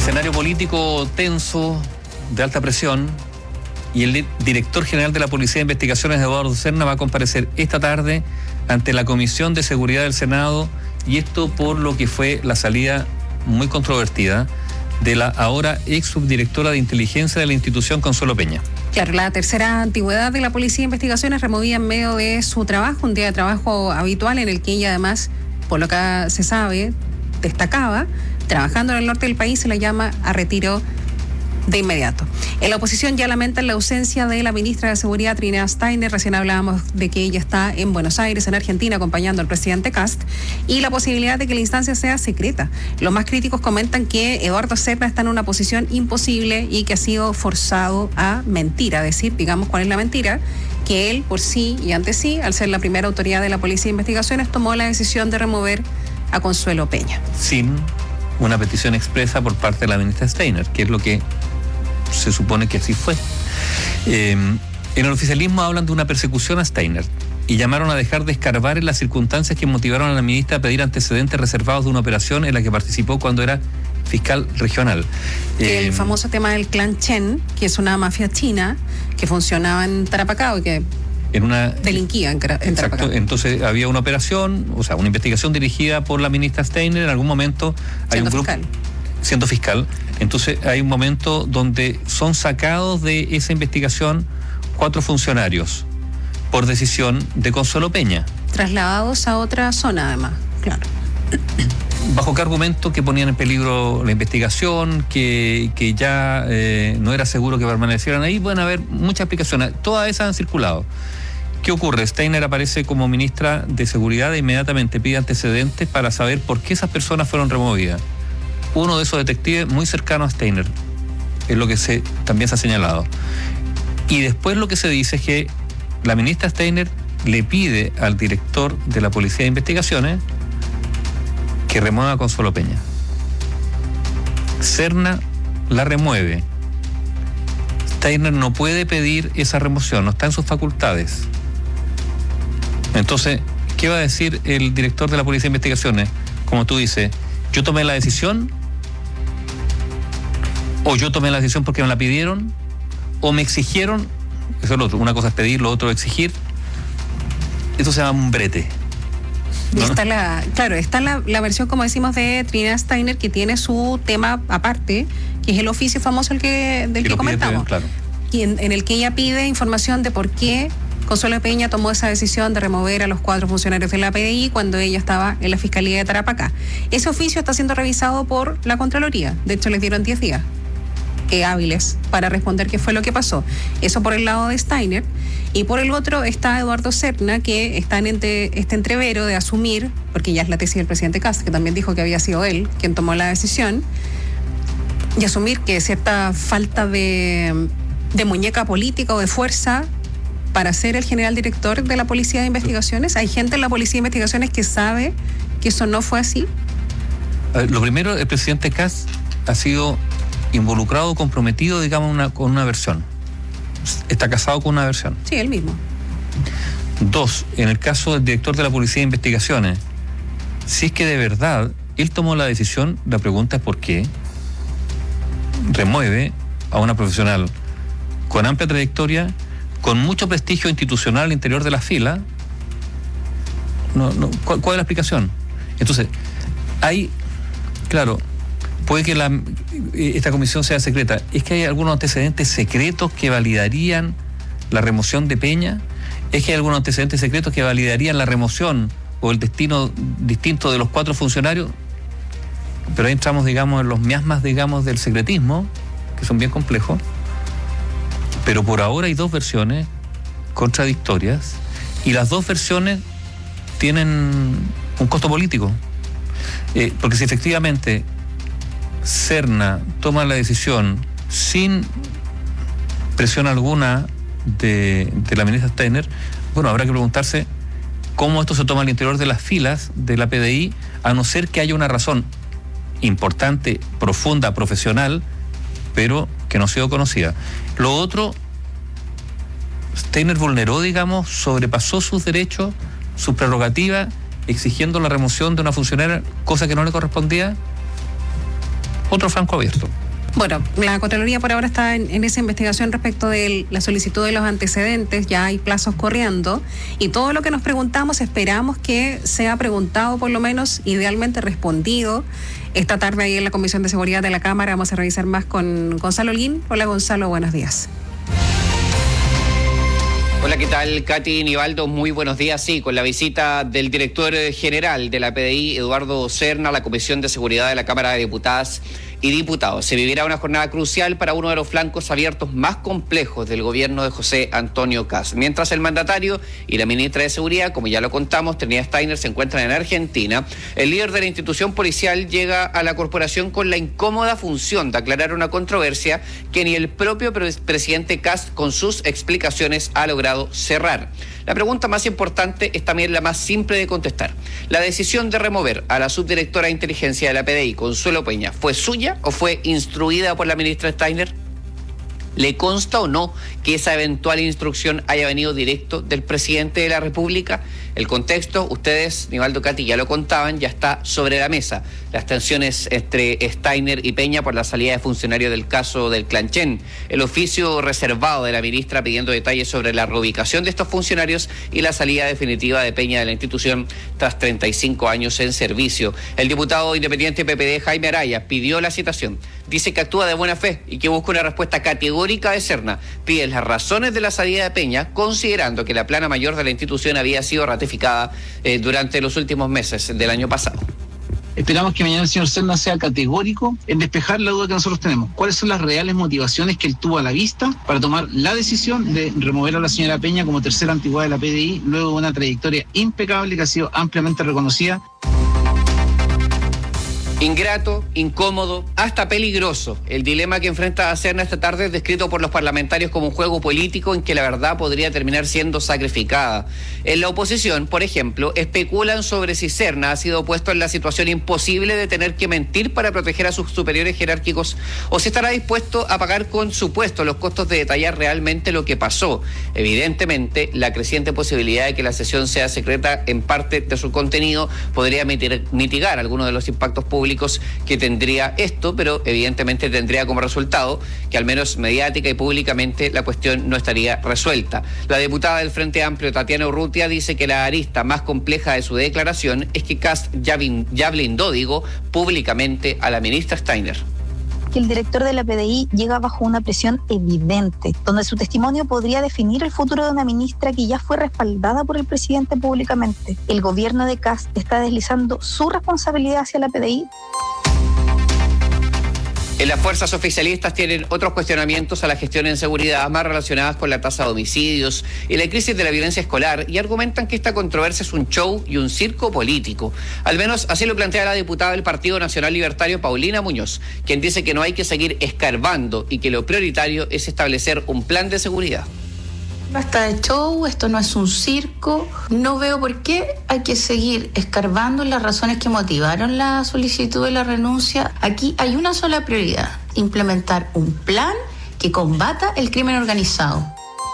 Escenario político tenso, de alta presión, y el director general de la Policía de Investigaciones, Eduardo Serna, va a comparecer esta tarde ante la Comisión de Seguridad del Senado, y esto por lo que fue la salida muy controvertida de la ahora ex subdirectora de inteligencia de la institución, Consuelo Peña. Claro, la tercera antigüedad de la Policía de Investigaciones removida en medio de su trabajo, un día de trabajo habitual en el que ella además, por lo que se sabe, destacaba, trabajando en el norte del país, se la llama a retiro de inmediato. En la oposición ya lamentan la ausencia de la ministra de Seguridad, Trinidad Steiner. Recién hablábamos de que ella está en Buenos Aires, en Argentina, acompañando al presidente Kast, y la posibilidad de que la instancia sea secreta. Los más críticos comentan que Eduardo Serna está en una posición imposible y que ha sido forzado a mentir, a decir, digamos, cuál es la mentira, que él por sí y ante sí, al ser la primera autoridad de la Policía de Investigaciones, tomó la decisión de remover a Consuelo Peña. Sin una petición expresa por parte de la ministra Steiner, que es lo que se supone que así fue. En el oficialismo hablan de una persecución a Steiner y llamaron a dejar de escarbar en las circunstancias que motivaron a la ministra a pedir antecedentes reservados de una operación en la que participó cuando era fiscal regional. El famoso tema del clan Chen, que es una mafia china que funcionaba en Tarapacá y que delinquía en Tarapacá. Exacto, entonces había una operación, o sea, una investigación dirigida por la ministra Steiner. En algún momento hay un grupo siendo fiscal. Entonces hay un momento donde son sacados de esa investigación 4 funcionarios por decisión de Consuelo Peña. Trasladados a otra zona además, claro. ¿Bajo qué argumento? Que ponían en peligro la investigación, que ya no era seguro que permanecieran ahí. Pueden haber muchas explicaciones, todas esas han circulado. ¿Qué ocurre? Steiner aparece como ministra de Seguridad e inmediatamente pide antecedentes para saber por qué esas personas fueron removidas. Uno de esos detectives muy cercano a Steiner, es lo que también se ha señalado. Y después lo que se dice es que la ministra Steiner le pide al director de la Policía de Investigaciones que remueva a Consuelo Peña. Serna la remueve. Steiner no puede pedir esa remoción, no está en sus facultades. Entonces, ¿qué va a decir el director de la Policía de Investigaciones? Como tú dices, yo tomé la decisión, o yo tomé la decisión porque me la pidieron, o me exigieron. Eso es lo otro. Una cosa es pedir, lo otro es exigir. Esto se llama un brete, ¿no? Está la versión, como decimos, de Trinidad Steiner, que tiene su tema aparte, que es el oficio famoso del que comentamos. Claro. Y en el que ella pide información de por qué Consuelo Peña tomó esa decisión de remover a los 4 funcionarios de la PDI cuando ella estaba en la Fiscalía de Tarapacá. Ese oficio está siendo revisado por la Contraloría. De hecho, les dieron 10 días hábiles para responder qué fue lo que pasó. Eso por el lado de Steiner. Y por el otro está Eduardo Serna, que está en este entrevero de asumir, porque ya es la tesis del presidente Kast, que también dijo que había sido él quien tomó la decisión, y asumir que cierta falta de muñeca política o de fuerza para ser el general director de la Policía de Investigaciones. Hay gente en la Policía de Investigaciones que sabe que eso no fue así. Lo primero, el presidente Kast ha sido involucrado, comprometido, digamos, con una versión. Está casado con una versión. Sí, él mismo. 2, en el caso del director de la Policía de Investigaciones, si es que de verdad él tomó la decisión, la pregunta es por qué remueve a una profesional con amplia trayectoria, con mucho prestigio institucional al interior de la fila. ¿Cuál es la explicación? Entonces, claro, puede que esta comisión sea secreta. Es que hay algunos antecedentes secretos que validarían la remoción de Peña. Es que hay algunos antecedentes secretos que validarían la remoción o el destino distinto de los 4 funcionarios. Pero ahí entramos, digamos, en los miasmas, digamos, del secretismo, que son bien complejos. Pero por ahora hay 2 versiones contradictorias y las 2 versiones tienen un costo político. Porque si efectivamente Serna toma la decisión sin presión alguna de la ministra Steiner, bueno, habrá que preguntarse cómo esto se toma al interior de las filas de la PDI, a no ser que haya una razón importante, profunda, profesional, pero que no ha sido conocida. Lo otro, Steiner vulneró, digamos, sobrepasó sus derechos, sus prerrogativas, exigiendo la remoción de una funcionaria, cosa que no le correspondía. otro flanco abierto. Bueno, la Contraloría por ahora está en esa investigación respecto de la solicitud de los antecedentes, ya hay plazos corriendo y todo lo que nos preguntamos esperamos que sea preguntado, por lo menos idealmente respondido. Esta tarde ahí en la Comisión de Seguridad de la Cámara vamos a revisar más con Gonzalo Holguín. Hola Gonzalo, buenos días. Hola, ¿qué tal? Katy, Nivaldo, muy buenos días. Sí, con la visita del director general de la PDI, Eduardo Serna, a la Comisión de Seguridad de la Cámara de Diputadas y Diputados. Se vivirá una jornada crucial para uno de los flancos abiertos más complejos del gobierno de José Antonio Kast. Mientras el mandatario y la ministra de Seguridad, como ya lo contamos, Trinidad Steiner, se encuentran en Argentina, el líder de la institución policial llega a la corporación con la incómoda función de aclarar una controversia que ni el propio presidente Kast con sus explicaciones ha logrado cerrar. La pregunta más importante es también la más simple de contestar. ¿La decisión de remover a la subdirectora de inteligencia de la PDI, Consuelo Peña, fue suya o fue instruida por la ministra Steiner? ¿Le consta o no que esa eventual instrucción haya venido directo del presidente de la República? El contexto, ustedes, Nivaldo, Katy, ya lo contaban, ya está sobre la mesa. Las tensiones entre Steiner y Peña por la salida de funcionarios del caso del Clanchen, el oficio reservado de la ministra pidiendo detalles sobre la reubicación de estos funcionarios y la salida definitiva de Peña de la institución tras 35 años en servicio. El diputado independiente PPD, Jaime Araya, pidió la citación. Dice que actúa de buena fe y que busca una respuesta categórica de Serna. Pide las razones de la salida de Peña, considerando que la plana mayor de la institución había sido ratificada durante los últimos meses del año pasado. Esperamos que mañana el señor Serna sea categórico en despejar la duda que nosotros tenemos. ¿Cuáles son las reales motivaciones que él tuvo a la vista para tomar la decisión de remover a la señora Peña como tercera antigüedad de la PDI, luego de una trayectoria impecable que ha sido ampliamente reconocida? Ingrato, incómodo, hasta peligroso. El dilema que enfrenta a Serna esta tarde es descrito por los parlamentarios como un juego político en que la verdad podría terminar siendo sacrificada. En la oposición, por ejemplo, especulan sobre si Serna ha sido puesto en la situación imposible de tener que mentir para proteger a sus superiores jerárquicos o si estará dispuesto a pagar con su puesto los costos de detallar realmente lo que pasó. Evidentemente, la creciente posibilidad de que la sesión sea secreta en parte de su contenido podría mitigar algunos de los impactos públicos que tendría esto, pero evidentemente tendría como resultado que al menos mediática y públicamente la cuestión no estaría resuelta. La diputada del Frente Amplio, Tatiana Urrutia, dice que la arista más compleja de su declaración es que Kast ya blindó, públicamente a la ministra Steiner. Que el director de la PDI llega bajo una presión evidente, donde su testimonio podría definir el futuro de una ministra que ya fue respaldada por el presidente públicamente. El gobierno de Kast está deslizando su responsabilidad hacia la PDI. En las fuerzas oficialistas tienen otros cuestionamientos a la gestión en seguridad más relacionadas con la tasa de homicidios y la crisis de la violencia escolar y argumentan que esta controversia es un show y un circo político. Al menos así lo plantea la diputada del Partido Nacional Libertario, Paulina Muñoz, quien dice que no hay que seguir escarbando y que lo prioritario es establecer un plan de seguridad. Basta de show, esto no es un circo. No veo por qué hay que seguir escarbando en las razones que motivaron la solicitud de la renuncia. Aquí hay una sola prioridad: implementar un plan que combata el crimen organizado.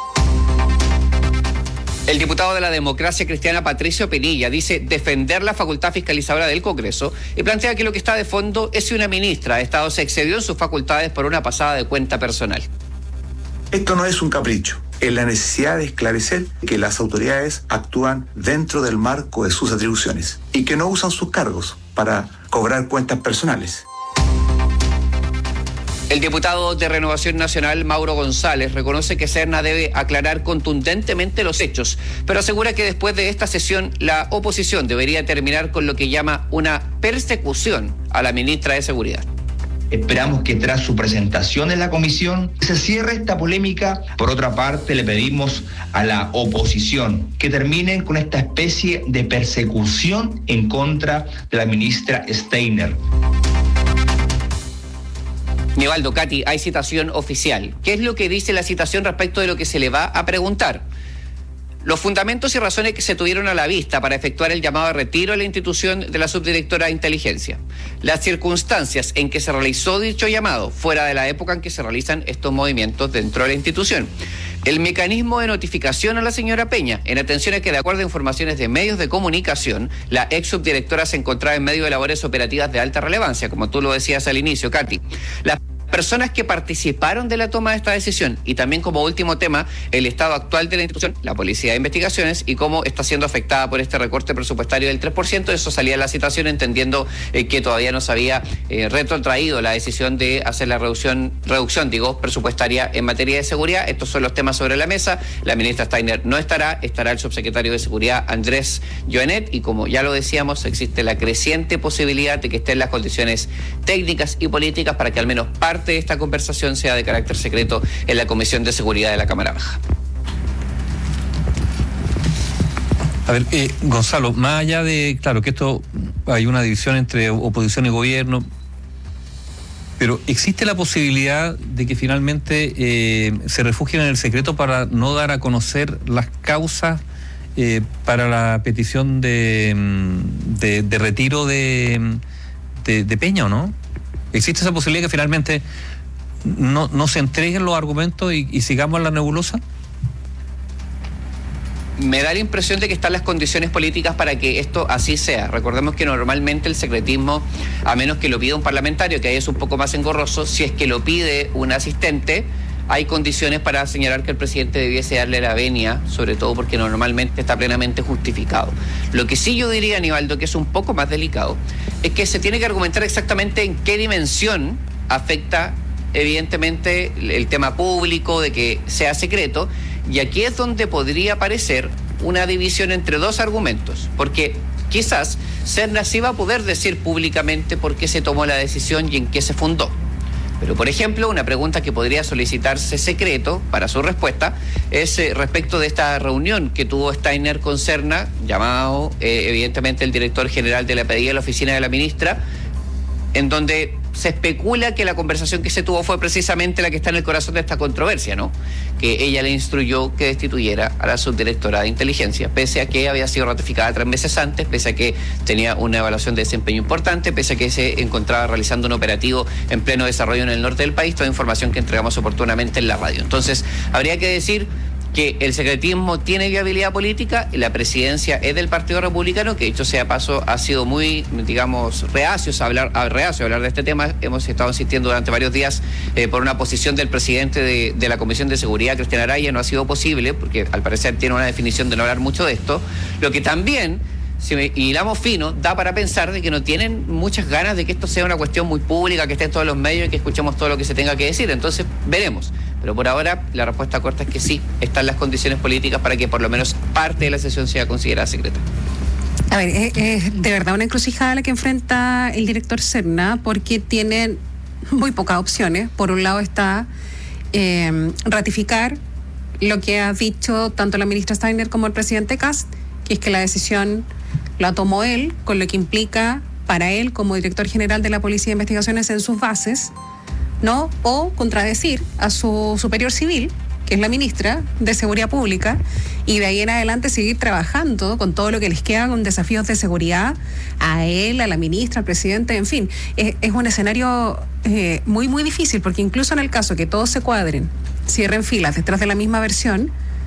El diputado de la Democracia Cristiana, Patricio Pinilla, dice defender la facultad fiscalizadora del Congreso y plantea que lo que está de fondo es si una ministra de Estado se excedió en sus facultades por una pasada de cuenta personal. Esto no es un capricho. Es la necesidad de esclarecer que las autoridades actúan dentro del marco de sus atribuciones y que no usan sus cargos para cobrar cuentas personales. El diputado de Renovación Nacional, Mauro González, reconoce que Serna debe aclarar contundentemente los hechos, pero asegura que después de esta sesión la oposición debería terminar con lo que llama una persecución a la ministra de Seguridad. Esperamos que tras su presentación en la comisión se cierre esta polémica. Por otra parte, le pedimos a la oposición que terminen con esta especie de persecución en contra de la ministra Steiner. Nivaldo, Katy, hay citación oficial. ¿Qué es lo que dice la citación respecto de lo que se le va a preguntar? Los fundamentos y razones que se tuvieron a la vista para efectuar el llamado de retiro de la institución de la subdirectora de inteligencia. Las circunstancias en que se realizó dicho llamado, fuera de la época en que se realizan estos movimientos dentro de la institución. El mecanismo de notificación a la señora Peña, en atención a que de acuerdo a informaciones de medios de comunicación, la ex subdirectora se encontraba en medio de labores operativas de alta relevancia, como tú lo decías al inicio, Katy. Las personas que participaron de la toma de esta decisión y también como último tema el estado actual de la institución, la Policía de Investigaciones y cómo está siendo afectada por este recorte presupuestario del 3%. Eso salía en la citación entendiendo que todavía no se había retrotraído la decisión de hacer la reducción presupuestaria en materia de seguridad. Estos son los temas sobre la mesa. La ministra Steiner no estará el subsecretario de Seguridad Andrés Joenet y como ya lo decíamos, existe la creciente posibilidad de que estén las condiciones técnicas y políticas para que al menos parte de esta conversación sea de carácter secreto en la Comisión de Seguridad de la Cámara Baja. A ver, Gonzalo, más allá de, claro, que esto hay una división entre oposición y gobierno, pero ¿existe la posibilidad de que finalmente se refugien en el secreto para no dar a conocer las causas para la petición de retiro de Peña o no? ¿Existe esa posibilidad que finalmente no se entreguen los argumentos y sigamos en la nebulosa? Me da la impresión de que están las condiciones políticas para que esto así sea. Recordemos que normalmente el secretismo, a menos que lo pida un parlamentario, que ahí es un poco más engorroso, si es que lo pide un asistente, hay condiciones para señalar que el presidente debiese darle la venia, sobre todo porque normalmente está plenamente justificado. Lo que sí yo diría, Aníbaldo, que es un poco más delicado, es que se tiene que argumentar exactamente en qué dimensión afecta evidentemente el tema público, de que sea secreto, y aquí es donde podría aparecer una división entre dos argumentos, porque quizás Serna sí va a poder decir públicamente por qué se tomó la decisión y en qué se fundó. Pero, por ejemplo, una pregunta que podría solicitarse secreto para su respuesta es respecto de esta reunión que tuvo Steiner con Serna, llamado evidentemente el director general de la PDI a la oficina de la ministra, en donde se especula que la conversación que se tuvo fue precisamente la que está en el corazón de esta controversia, ¿no? Que ella le instruyó que destituyera a la subdirectora de inteligencia, pese a que había sido ratificada 3 meses antes, pese a que tenía una evaluación de desempeño importante, pese a que se encontraba realizando un operativo en pleno desarrollo en el norte del país, toda información que entregamos oportunamente en la radio. Entonces, habría que decir que el secretismo tiene viabilidad política, la presidencia es del Partido Republicano, que dicho sea paso ha sido muy, digamos, reacio a hablar de este tema. Hemos estado insistiendo durante varios días por una posición del presidente de la Comisión de Seguridad, Cristian Araya, no ha sido posible, porque al parecer tiene una definición de no hablar mucho de esto, lo que también, si hilamos fino, da para pensar de que no tienen muchas ganas de que esto sea una cuestión muy pública, que esté en todos los medios y que escuchemos todo lo que se tenga que decir. Entonces, veremos. Pero por ahora, la respuesta corta es que sí, están las condiciones políticas para que por lo menos parte de la sesión sea considerada secreta. A ver, es de verdad una encrucijada la que enfrenta el director Serna, porque tiene muy pocas opciones. Por un lado está ratificar lo que ha dicho tanto la ministra Steiner como el presidente Kast, que es que la decisión la tomó él, con lo que implica para él como director general de la Policía de Investigaciones en sus bases, ¿no? O contradecir a su superior civil, que es la ministra de Seguridad Pública, y de ahí en adelante seguir trabajando con todo lo que les queda con desafíos de seguridad a él, a la ministra, al presidente, en fin. Es un escenario muy, muy difícil, porque incluso en el caso que todos se cuadren, cierren filas detrás de la misma versión,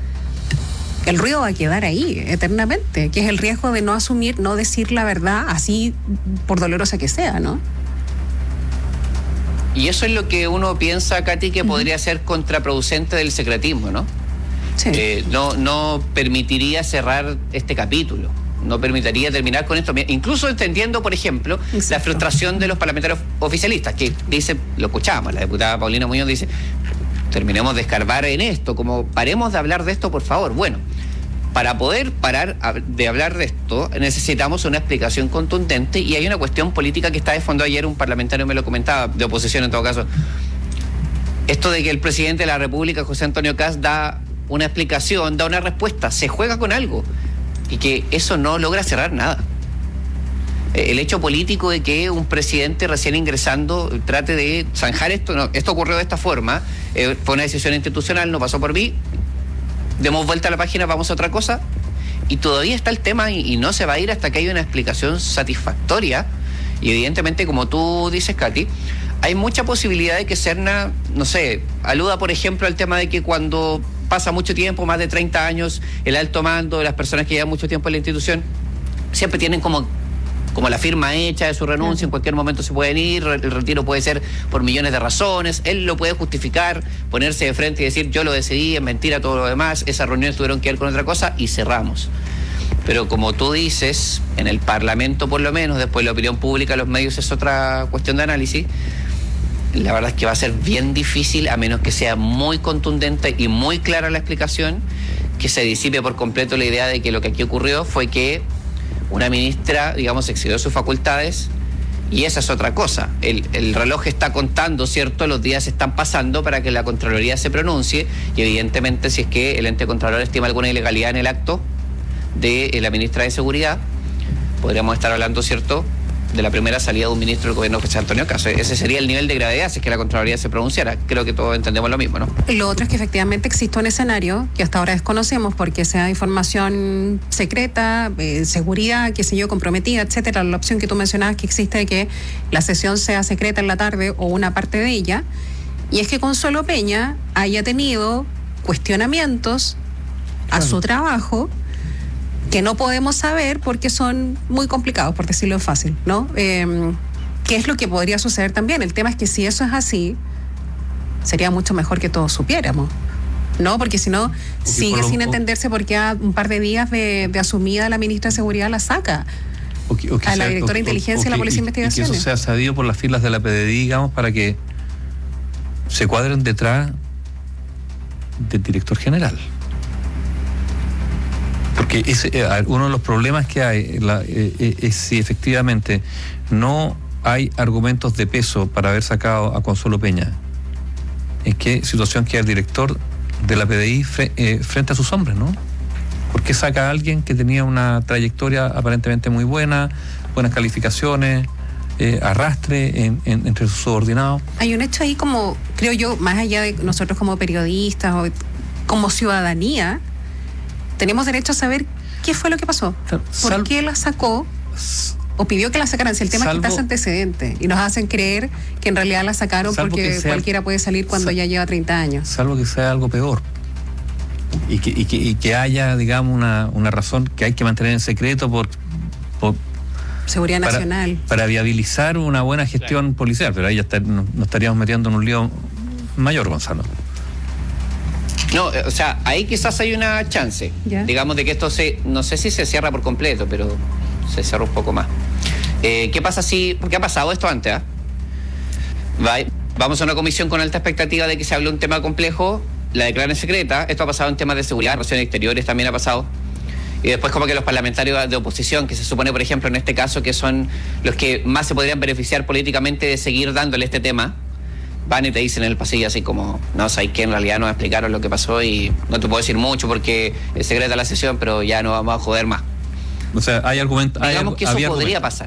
el ruido va a quedar ahí eternamente, que es el riesgo de no asumir, no decir la verdad, así por dolorosa que sea, ¿no? Y eso es lo que uno piensa, Katy, que podría ser contraproducente del secretismo, ¿no? Sí. No permitiría cerrar este capítulo, no permitiría terminar con esto, incluso entendiendo, por ejemplo, la frustración de los parlamentarios oficialistas, que dice, lo escuchamos, la diputada Paulina Muñoz dice, terminemos de escarbar en esto, como paremos de hablar de esto, por favor. Bueno, para poder parar de hablar de esto, necesitamos una explicación contundente, y hay una cuestión política que está de fondo. Ayer un parlamentario me lo comentaba, de oposición en todo caso, esto de que el presidente de la República, José Antonio Kast, da una explicación, da una respuesta, se juega con algo, y que eso no logra cerrar nada. El hecho político de que un presidente recién ingresando trate de zanjar esto, no, esto ocurrió de esta forma, fue una decisión institucional, no pasó por mí, demos vuelta a la página, vamos a otra cosa. Y todavía está el tema y no se va a ir hasta que haya una explicación satisfactoria. Y evidentemente, como tú dices, Katy, hay mucha posibilidad de que Serna, no sé, aluda, por ejemplo, al tema de que cuando pasa mucho tiempo, más de 30 años, el alto mando, las personas que llevan mucho tiempo en la institución, siempre tienen como la firma hecha de su renuncia, en cualquier momento se pueden ir, el retiro puede ser por millones de razones, él lo puede justificar, ponerse de frente y decir yo lo decidí, es mentira todo lo demás, esas reuniones tuvieron que ver con otra cosa y cerramos. Pero como tú dices, en el Parlamento por lo menos, después la opinión pública, los medios es otra cuestión de análisis, la verdad es que va a ser bien difícil, a menos que sea muy contundente y muy clara la explicación, que se disipe por completo la idea de que lo que aquí ocurrió fue que una ministra, digamos, excedió sus facultades, y esa es otra cosa. El reloj está contando, ¿cierto? Los días están pasando para que la Contraloría se pronuncie, y evidentemente si es que el ente contralor estima alguna ilegalidad en el acto de la ministra de Seguridad, podríamos estar hablando, ¿cierto?, de la primera salida de un ministro del gobierno, José Antonio Caz. Ese sería el nivel de gravedad si es que la Contraloría se pronunciara. Creo que todos entendemos lo mismo, ¿no? Lo otro es que efectivamente existe un escenario que hasta ahora desconocemos porque sea información secreta, seguridad, qué sé yo, comprometida, etcétera. La opción que tú mencionabas que existe de que la sesión sea secreta en la tarde o una parte de ella, y es que Consuelo Peña haya tenido cuestionamientos a su trabajo que no podemos saber porque son muy complicados, por decirlo fácil, ¿no? ¿Qué es lo que podría suceder también? El tema es que si eso es así, sería mucho mejor que todos supiéramos, ¿no? Porque si no, sigue sin entenderse por qué a un par de días de asumida la ministra de Seguridad la saca a la directora de Inteligencia y la Policía de Investigaciones. Y que eso sea sabido por las filas de la PDI, digamos, para que se cuadren detrás del director general. Porque uno de los problemas que hay es si efectivamente no hay argumentos de peso para haber sacado a Consuelo Peña, ¿en qué situación queda el director de la PDI frente a sus hombres, no? ¿Por qué saca a alguien que tenía una trayectoria aparentemente muy buena, buenas calificaciones, arrastre entre sus subordinados? Hay un hecho ahí como, creo yo, más allá de nosotros como periodistas o como ciudadanía, tenemos derecho a saber qué fue lo que pasó. ¿Por qué la sacó o pidió que la sacaran? Si el tema es que está ese antecedente y nos hacen creer que en realidad la sacaron porque cualquiera puede salir cuando ya lleva 30 años. Salvo que sea algo peor. Y que haya, digamos, una razón que hay que mantener en secreto por seguridad nacional. Para viabilizar una buena gestión policial. Pero ahí ya nos estaríamos metiendo en un lío mayor, Gonzalo. No, o sea, ahí quizás hay una chance, digamos, de que esto no sé si se cierra por completo, pero se cierra un poco más. ¿Qué pasa porque ha pasado esto antes? Vamos a una comisión con alta expectativa de que se hable un tema complejo, la declaran secreta, esto ha pasado en temas de seguridad, relaciones exteriores también ha pasado, y después como que los parlamentarios de oposición, que se supone, por ejemplo, en este caso, que son los que más se podrían beneficiar políticamente de seguir dándole este tema, van y te dicen en el pasillo así como, no, sabes que en realidad nos explicaron lo que pasó y no te puedo decir mucho porque es secreta la sesión, pero ya no vamos a joder más. O sea, hay argumentos. Digamos que eso podría pasar.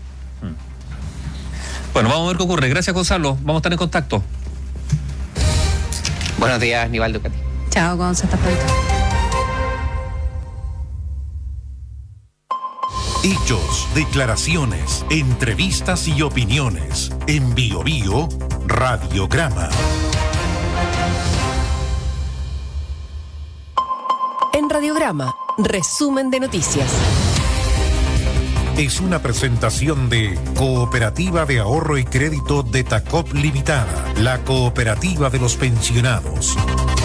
Bueno, vamos a ver qué ocurre. Gracias, Gonzalo. Vamos a estar en contacto. Buenos días, Nivaldo, Katy. Chao, Gonzalo. Hasta pronto. Hechos, declaraciones, entrevistas y opiniones. En Bio Bio, Radiograma. En Radiograma, resumen de noticias. Es una presentación de Cooperativa de Ahorro y Crédito de Tacop Limitada, la cooperativa de los pensionados.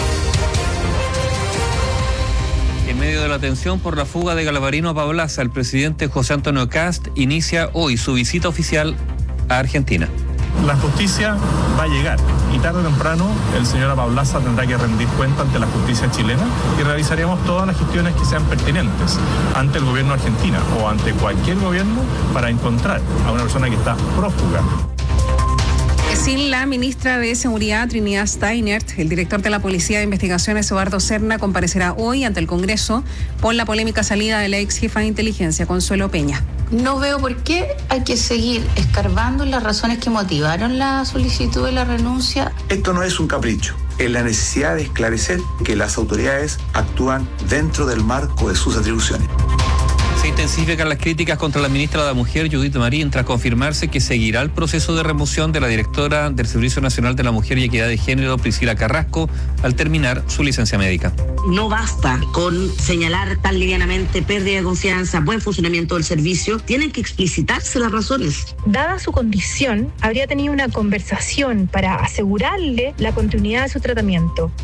En medio de la tensión por la fuga de Galvarino a Pablaza, el presidente José Antonio Caz inicia hoy su visita oficial a Argentina. La justicia va a llegar y tarde o temprano el señor Pablaza tendrá que rendir cuenta ante la justicia chilena y realizaremos todas las gestiones que sean pertinentes ante el gobierno argentino o ante cualquier gobierno para encontrar a una persona que está prófuga. Sin la ministra de Seguridad, Trinidad Steinert, el director de la Policía de Investigaciones, Eduardo Serna, comparecerá hoy ante el Congreso por la polémica salida de la ex jefa de inteligencia, Consuelo Peña. No veo por qué hay que seguir escarbando las razones que motivaron la solicitud de la renuncia. Esto no es un capricho. en la necesidad de esclarecer que las autoridades actúan dentro del marco de sus atribuciones. Se intensifican las críticas contra la ministra de la Mujer, Judith Marín, tras confirmarse que seguirá el proceso de remoción de la directora del Servicio Nacional de la Mujer y Equidad de Género, Priscila Carrasco, al terminar su licencia médica. No basta con señalar tan livianamente pérdida de confianza, buen funcionamiento del servicio, tienen que explicitarse las razones. Dada su condición, habría tenido una conversación para asegurarle la continuidad de su tratamiento.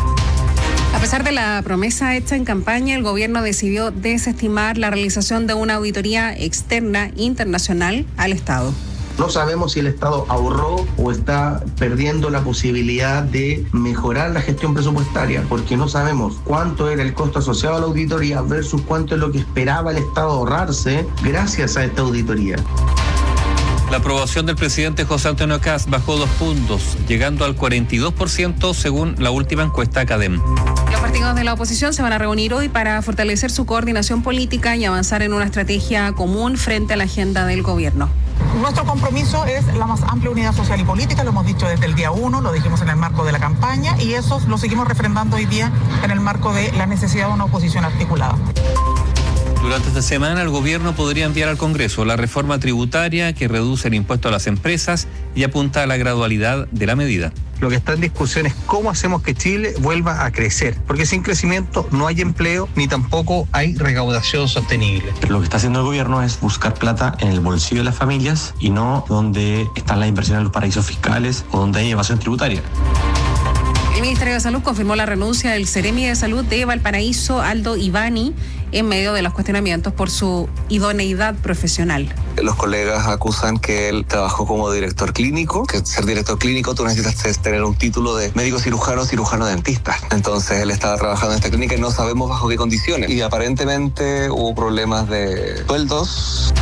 A pesar de la promesa hecha en campaña, el gobierno decidió desestimar la realización de una auditoría externa internacional al Estado. No sabemos si el Estado ahorró o está perdiendo la posibilidad de mejorar la gestión presupuestaria, porque no sabemos cuánto era el costo asociado a la auditoría versus cuánto es lo que esperaba el Estado ahorrarse gracias a esta auditoría. La aprobación del presidente José Antonio Kast bajó 2 puntos, llegando al 42% según la última encuesta Academ. Los partidos de la oposición se van a reunir hoy para fortalecer su coordinación política y avanzar en una estrategia común frente a la agenda del gobierno. Nuestro compromiso es la más amplia unidad social y política, lo hemos dicho desde el día 1, lo dijimos en el marco de la campaña y eso lo seguimos refrendando hoy día en el marco de la necesidad de una oposición articulada. Durante esta semana el gobierno podría enviar al Congreso la reforma tributaria que reduce el impuesto a las empresas y apunta a la gradualidad de la medida. Lo que está en discusión es cómo hacemos que Chile vuelva a crecer, porque sin crecimiento no hay empleo ni tampoco hay recaudación sostenible. Lo que está haciendo el gobierno es buscar plata en el bolsillo de las familias y no donde están las inversiones en los paraísos fiscales o donde hay evasión tributaria. El Ministerio de Salud confirmó la renuncia del Seremi de Salud de Valparaíso, Aldo Ivani, en medio de los cuestionamientos por su idoneidad profesional. Los colegas acusan que él trabajó como director clínico, que ser director clínico tú necesitas tener un título de médico cirujano dentista. Entonces él estaba trabajando en esta clínica y no sabemos bajo qué condiciones. Y aparentemente hubo problemas de sueldos.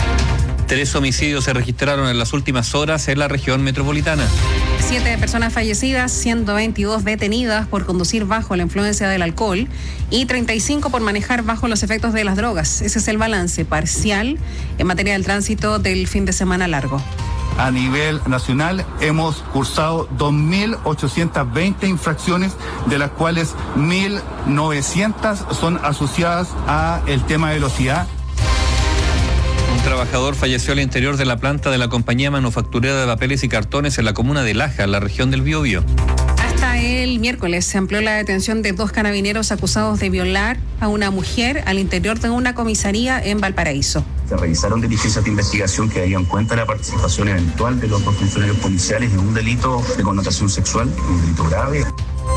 3 homicidios se registraron en las últimas horas en la región metropolitana. 7 personas fallecidas, 122 detenidas por conducir bajo la influencia del alcohol y 35 por manejar bajo los efectos de las drogas. Ese es el balance parcial en materia del tránsito del fin de semana largo. A nivel nacional hemos cursado 2.820 infracciones, de las cuales 1.900 son asociadas a el tema de velocidad. Un trabajador falleció al interior de la planta de la compañía manufacturera de papeles y cartones en la comuna de Laja, en la región del Biobío. Hasta el miércoles se amplió la detención de 2 carabineros acusados de violar a una mujer al interior de una comisaría en Valparaíso. Se realizaron diligencias de investigación que darían cuenta de la participación eventual de los 2 funcionarios policiales en un delito de connotación sexual, un delito grave.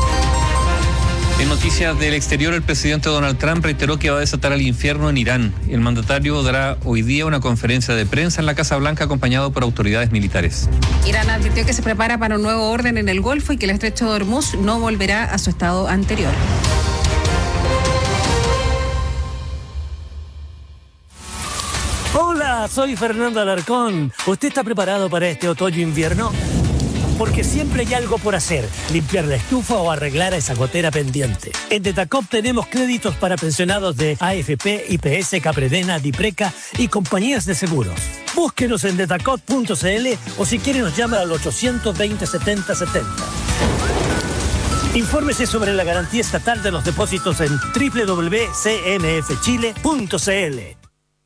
En noticias del exterior, el presidente Donald Trump reiteró que va a desatar el infierno en Irán. El mandatario dará hoy día una conferencia de prensa en la Casa Blanca acompañado por autoridades militares. Irán advirtió que se prepara para un nuevo orden en el Golfo y que el estrecho de Hormuz no volverá a su estado anterior. Hola, soy Fernando Alarcón. ¿Usted está preparado para este otoño-invierno? Porque siempre hay algo por hacer, limpiar la estufa o arreglar esa gotera pendiente. En Detacop tenemos créditos para pensionados de AFP, IPS, Capredena, Dipreca y compañías de seguros. Búsquenos en detacop.cl o si quiere nos llama al 820-7070. Infórmese sobre la garantía estatal de los depósitos en www.cmfchile.cl.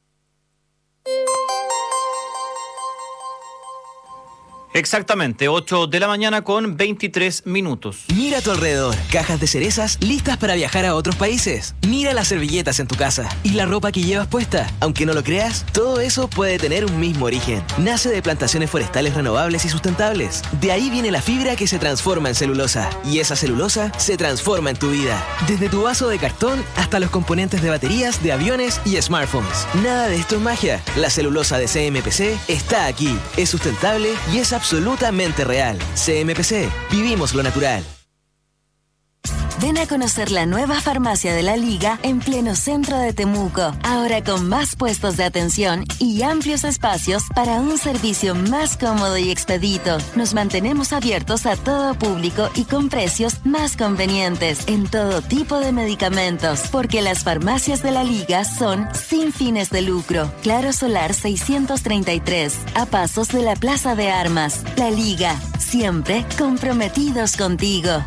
Exactamente, 8 de la mañana con 23 minutos. Mira a tu alrededor, cajas de cerezas listas para viajar a otros países. Mira las servilletas en tu casa y la ropa que llevas puesta. Aunque no lo creas, todo eso puede tener un mismo origen. Nace de plantaciones forestales renovables y sustentables. De ahí viene la fibra que se transforma en celulosa. Y esa celulosa se transforma en tu vida. Desde tu vaso de cartón hasta los componentes de baterías, de aviones y smartphones. Nada de esto es magia. La celulosa de CMPC está aquí. Es sustentable y es absolutamente real. CMPC, vivimos lo natural. Ven a conocer la nueva farmacia de la Liga en pleno centro de Temuco. Ahora con más puestos de atención y amplios espacios para un servicio más cómodo y expedito. Nos mantenemos abiertos a todo público y con precios más convenientes en todo tipo de medicamentos. Porque las farmacias de la Liga son sin fines de lucro. Claro Solar 633, a pasos de la Plaza de Armas. La Liga, siempre comprometidos contigo.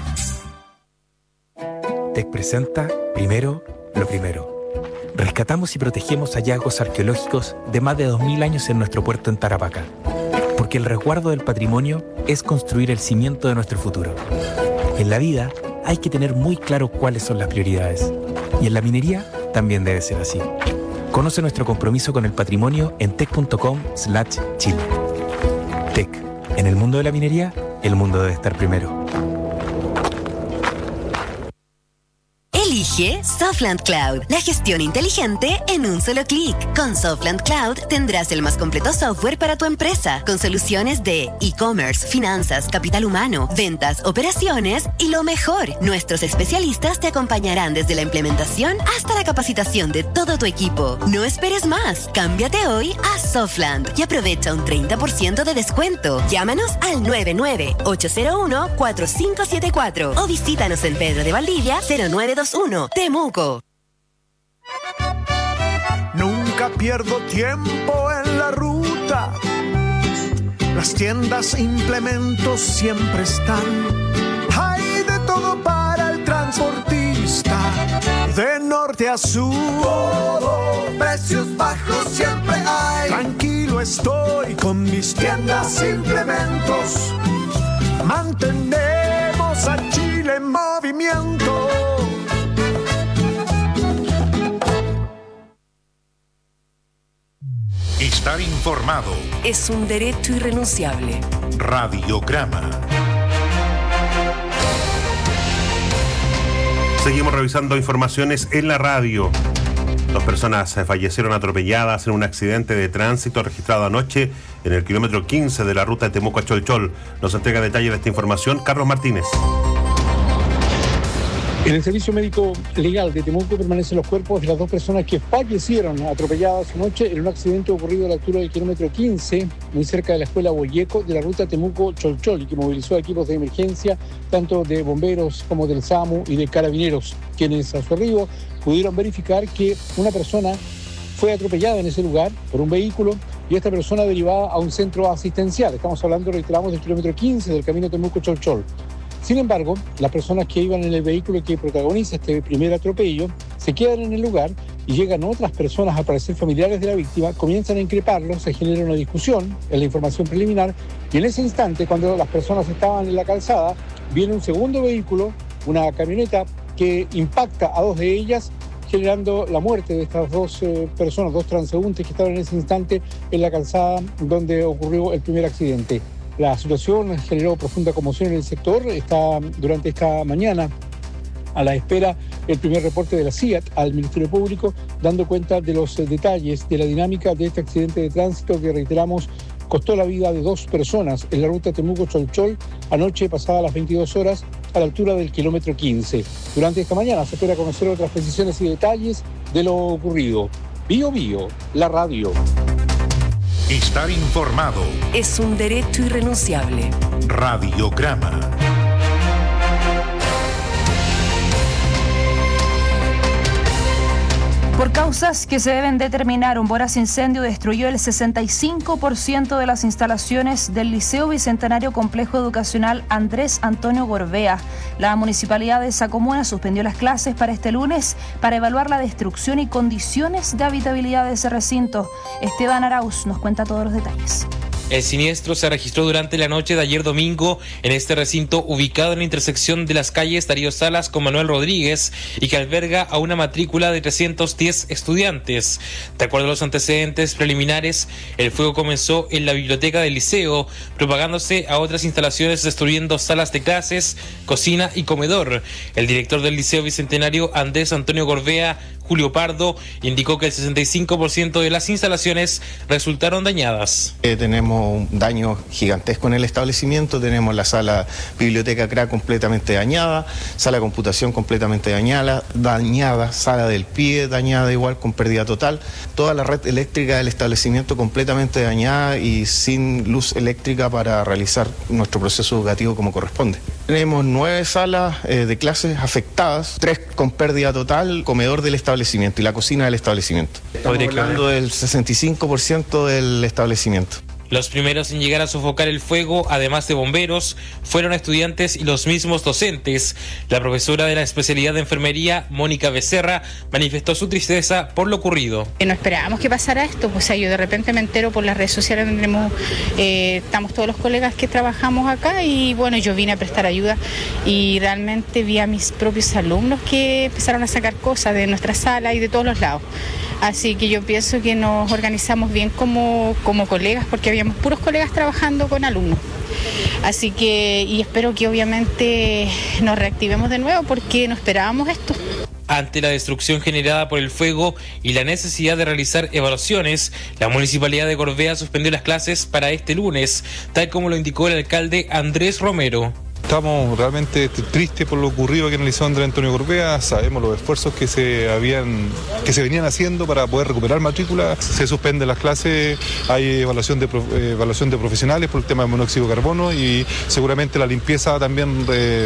TEC presenta Primero lo Primero. Rescatamos y protegemos hallazgos arqueológicos de más de 2000 años en nuestro puerto en Tarapacá. Porque el resguardo del patrimonio es construir el cimiento de nuestro futuro. En la vida hay que tener muy claro cuáles son las prioridades. Y en la minería también debe ser así. Conoce nuestro compromiso con el patrimonio en tec.com/Chile. TEC. En el mundo de la minería, el mundo debe estar primero. Elige Softland Cloud, la gestión inteligente en un solo clic. Con Softland Cloud tendrás el más completo software para tu empresa, con soluciones de e-commerce, finanzas, capital humano, ventas, operaciones y lo mejor, nuestros especialistas te acompañarán desde la implementación hasta la capacitación de todo tu equipo. No esperes más, cámbiate hoy a Softland y aprovecha un 30% de descuento. Llámanos al 99-801-4574 o visítanos en Pedro de Valdivia 0921, Temuco. Nunca pierdo tiempo en la ruta. Las tiendas e implementos siempre están. Hay de todo para el transportista. De norte a sur, todo, precios bajos siempre hay. Tranquilo estoy con mis tiendas e implementos. Mantenemos a Chile en movimiento. Estar informado es un derecho irrenunciable. Radiograma. Seguimos revisando informaciones en la radio. 2 personas fallecieron atropelladas en un accidente de tránsito registrado anoche en el kilómetro 15 de la ruta de Temuco a Cholchol. Nos entrega detalles de esta información Carlos Martínez. En el Servicio Médico Legal de Temuco permanecen los cuerpos de las 2 personas que fallecieron atropelladas anoche en un accidente ocurrido a la altura del kilómetro 15, muy cerca de la escuela Boyeco, de la ruta Temuco-Cholchol, y que movilizó equipos de emergencia, tanto de bomberos como del SAMU y de carabineros, quienes a su arribo pudieron verificar que una persona fue atropellada en ese lugar por un vehículo y esta persona derivada a un centro asistencial. Estamos hablando, reiteramos, del kilómetro 15 del camino Temuco-Cholchol. Sin embargo, las personas que iban en el vehículo que protagoniza este primer atropello se quedan en el lugar y llegan otras personas, al parecer familiares de la víctima, comienzan a increparlo, se genera una discusión, en la información preliminar, y en ese instante, cuando las personas estaban en la calzada, viene un segundo vehículo, una camioneta, que impacta a 2 de ellas, generando la muerte de estas 2 personas, 2 transeúntes que estaban en ese instante en la calzada donde ocurrió el primer accidente. La situación generó profunda conmoción en el sector. Está durante esta mañana a la espera el primer reporte de la CIAT al Ministerio Público, dando cuenta de los detalles de la dinámica de este accidente de tránsito que, reiteramos, costó la vida de 2 personas en la ruta Temuco-Cholchol anoche pasada las 22 horas a la altura del kilómetro 15. Durante esta mañana se espera conocer otras precisiones y detalles de lo ocurrido. Bio Bio, la radio. Estar informado es un derecho irrenunciable. Radiograma. Por causas que se deben determinar, un voraz incendio destruyó el 65% de las instalaciones del Liceo Bicentenario Complejo Educacional Andrés Antonio Gorbea. La municipalidad de esa comuna suspendió las clases para este lunes para evaluar la destrucción y condiciones de habitabilidad de ese recinto. Esteban Arauz nos cuenta todos los detalles. El siniestro se registró durante la noche de ayer domingo en este recinto ubicado en la intersección de las calles Darío Salas con Manuel Rodríguez y que alberga a una matrícula de 310 estudiantes. De acuerdo a los antecedentes preliminares, el fuego comenzó en la biblioteca del liceo, propagándose a otras instalaciones, destruyendo salas de clases, cocina y comedor. El director del Liceo Bicentenario Andrés Antonio Gorbea, Julio Pardo, indicó que el 65% de las instalaciones resultaron dañadas. Tenemos un daño gigantesco en el establecimiento, tenemos la sala biblioteca CRA completamente dañada, sala de computación completamente dañada, sala del pie dañada igual con pérdida total, toda la red eléctrica del establecimiento completamente dañada y sin luz eléctrica para realizar nuestro proceso educativo como corresponde. Tenemos 9 salas de clases afectadas, 3 con pérdida total, comedor del establecimiento y la cocina del establecimiento. Estamos hablando del 65% del establecimiento. Los primeros en llegar a sofocar el fuego, además de bomberos, fueron estudiantes y los mismos docentes. La profesora de la especialidad de enfermería, Mónica Becerra, manifestó su tristeza por lo ocurrido. No esperábamos que pasara esto, pues yo de repente me entero por las redes sociales donde estamos todos los colegas que trabajamos acá y bueno, yo vine a prestar ayuda y realmente vi a mis propios alumnos que empezaron a sacar cosas de nuestra sala y de todos los lados. Así que yo pienso que nos organizamos bien como colegas, porque habíamos puros colegas trabajando con alumnos. Así que, y espero que obviamente nos reactivemos de nuevo, porque no esperábamos esto. Ante la destrucción generada por el fuego y la necesidad de realizar evaluaciones, la Municipalidad de Gorbea suspendió las clases para este lunes, tal como lo indicó el alcalde Andrés Romero. Estamos realmente tristes por lo ocurrido aquí en el Liceo Andrés Antonio Gorbea. Sabemos los esfuerzos que se venían haciendo para poder recuperar matrículas. Se suspenden las clases, hay evaluación de profesionales por el tema de monóxido de carbono y seguramente la limpieza también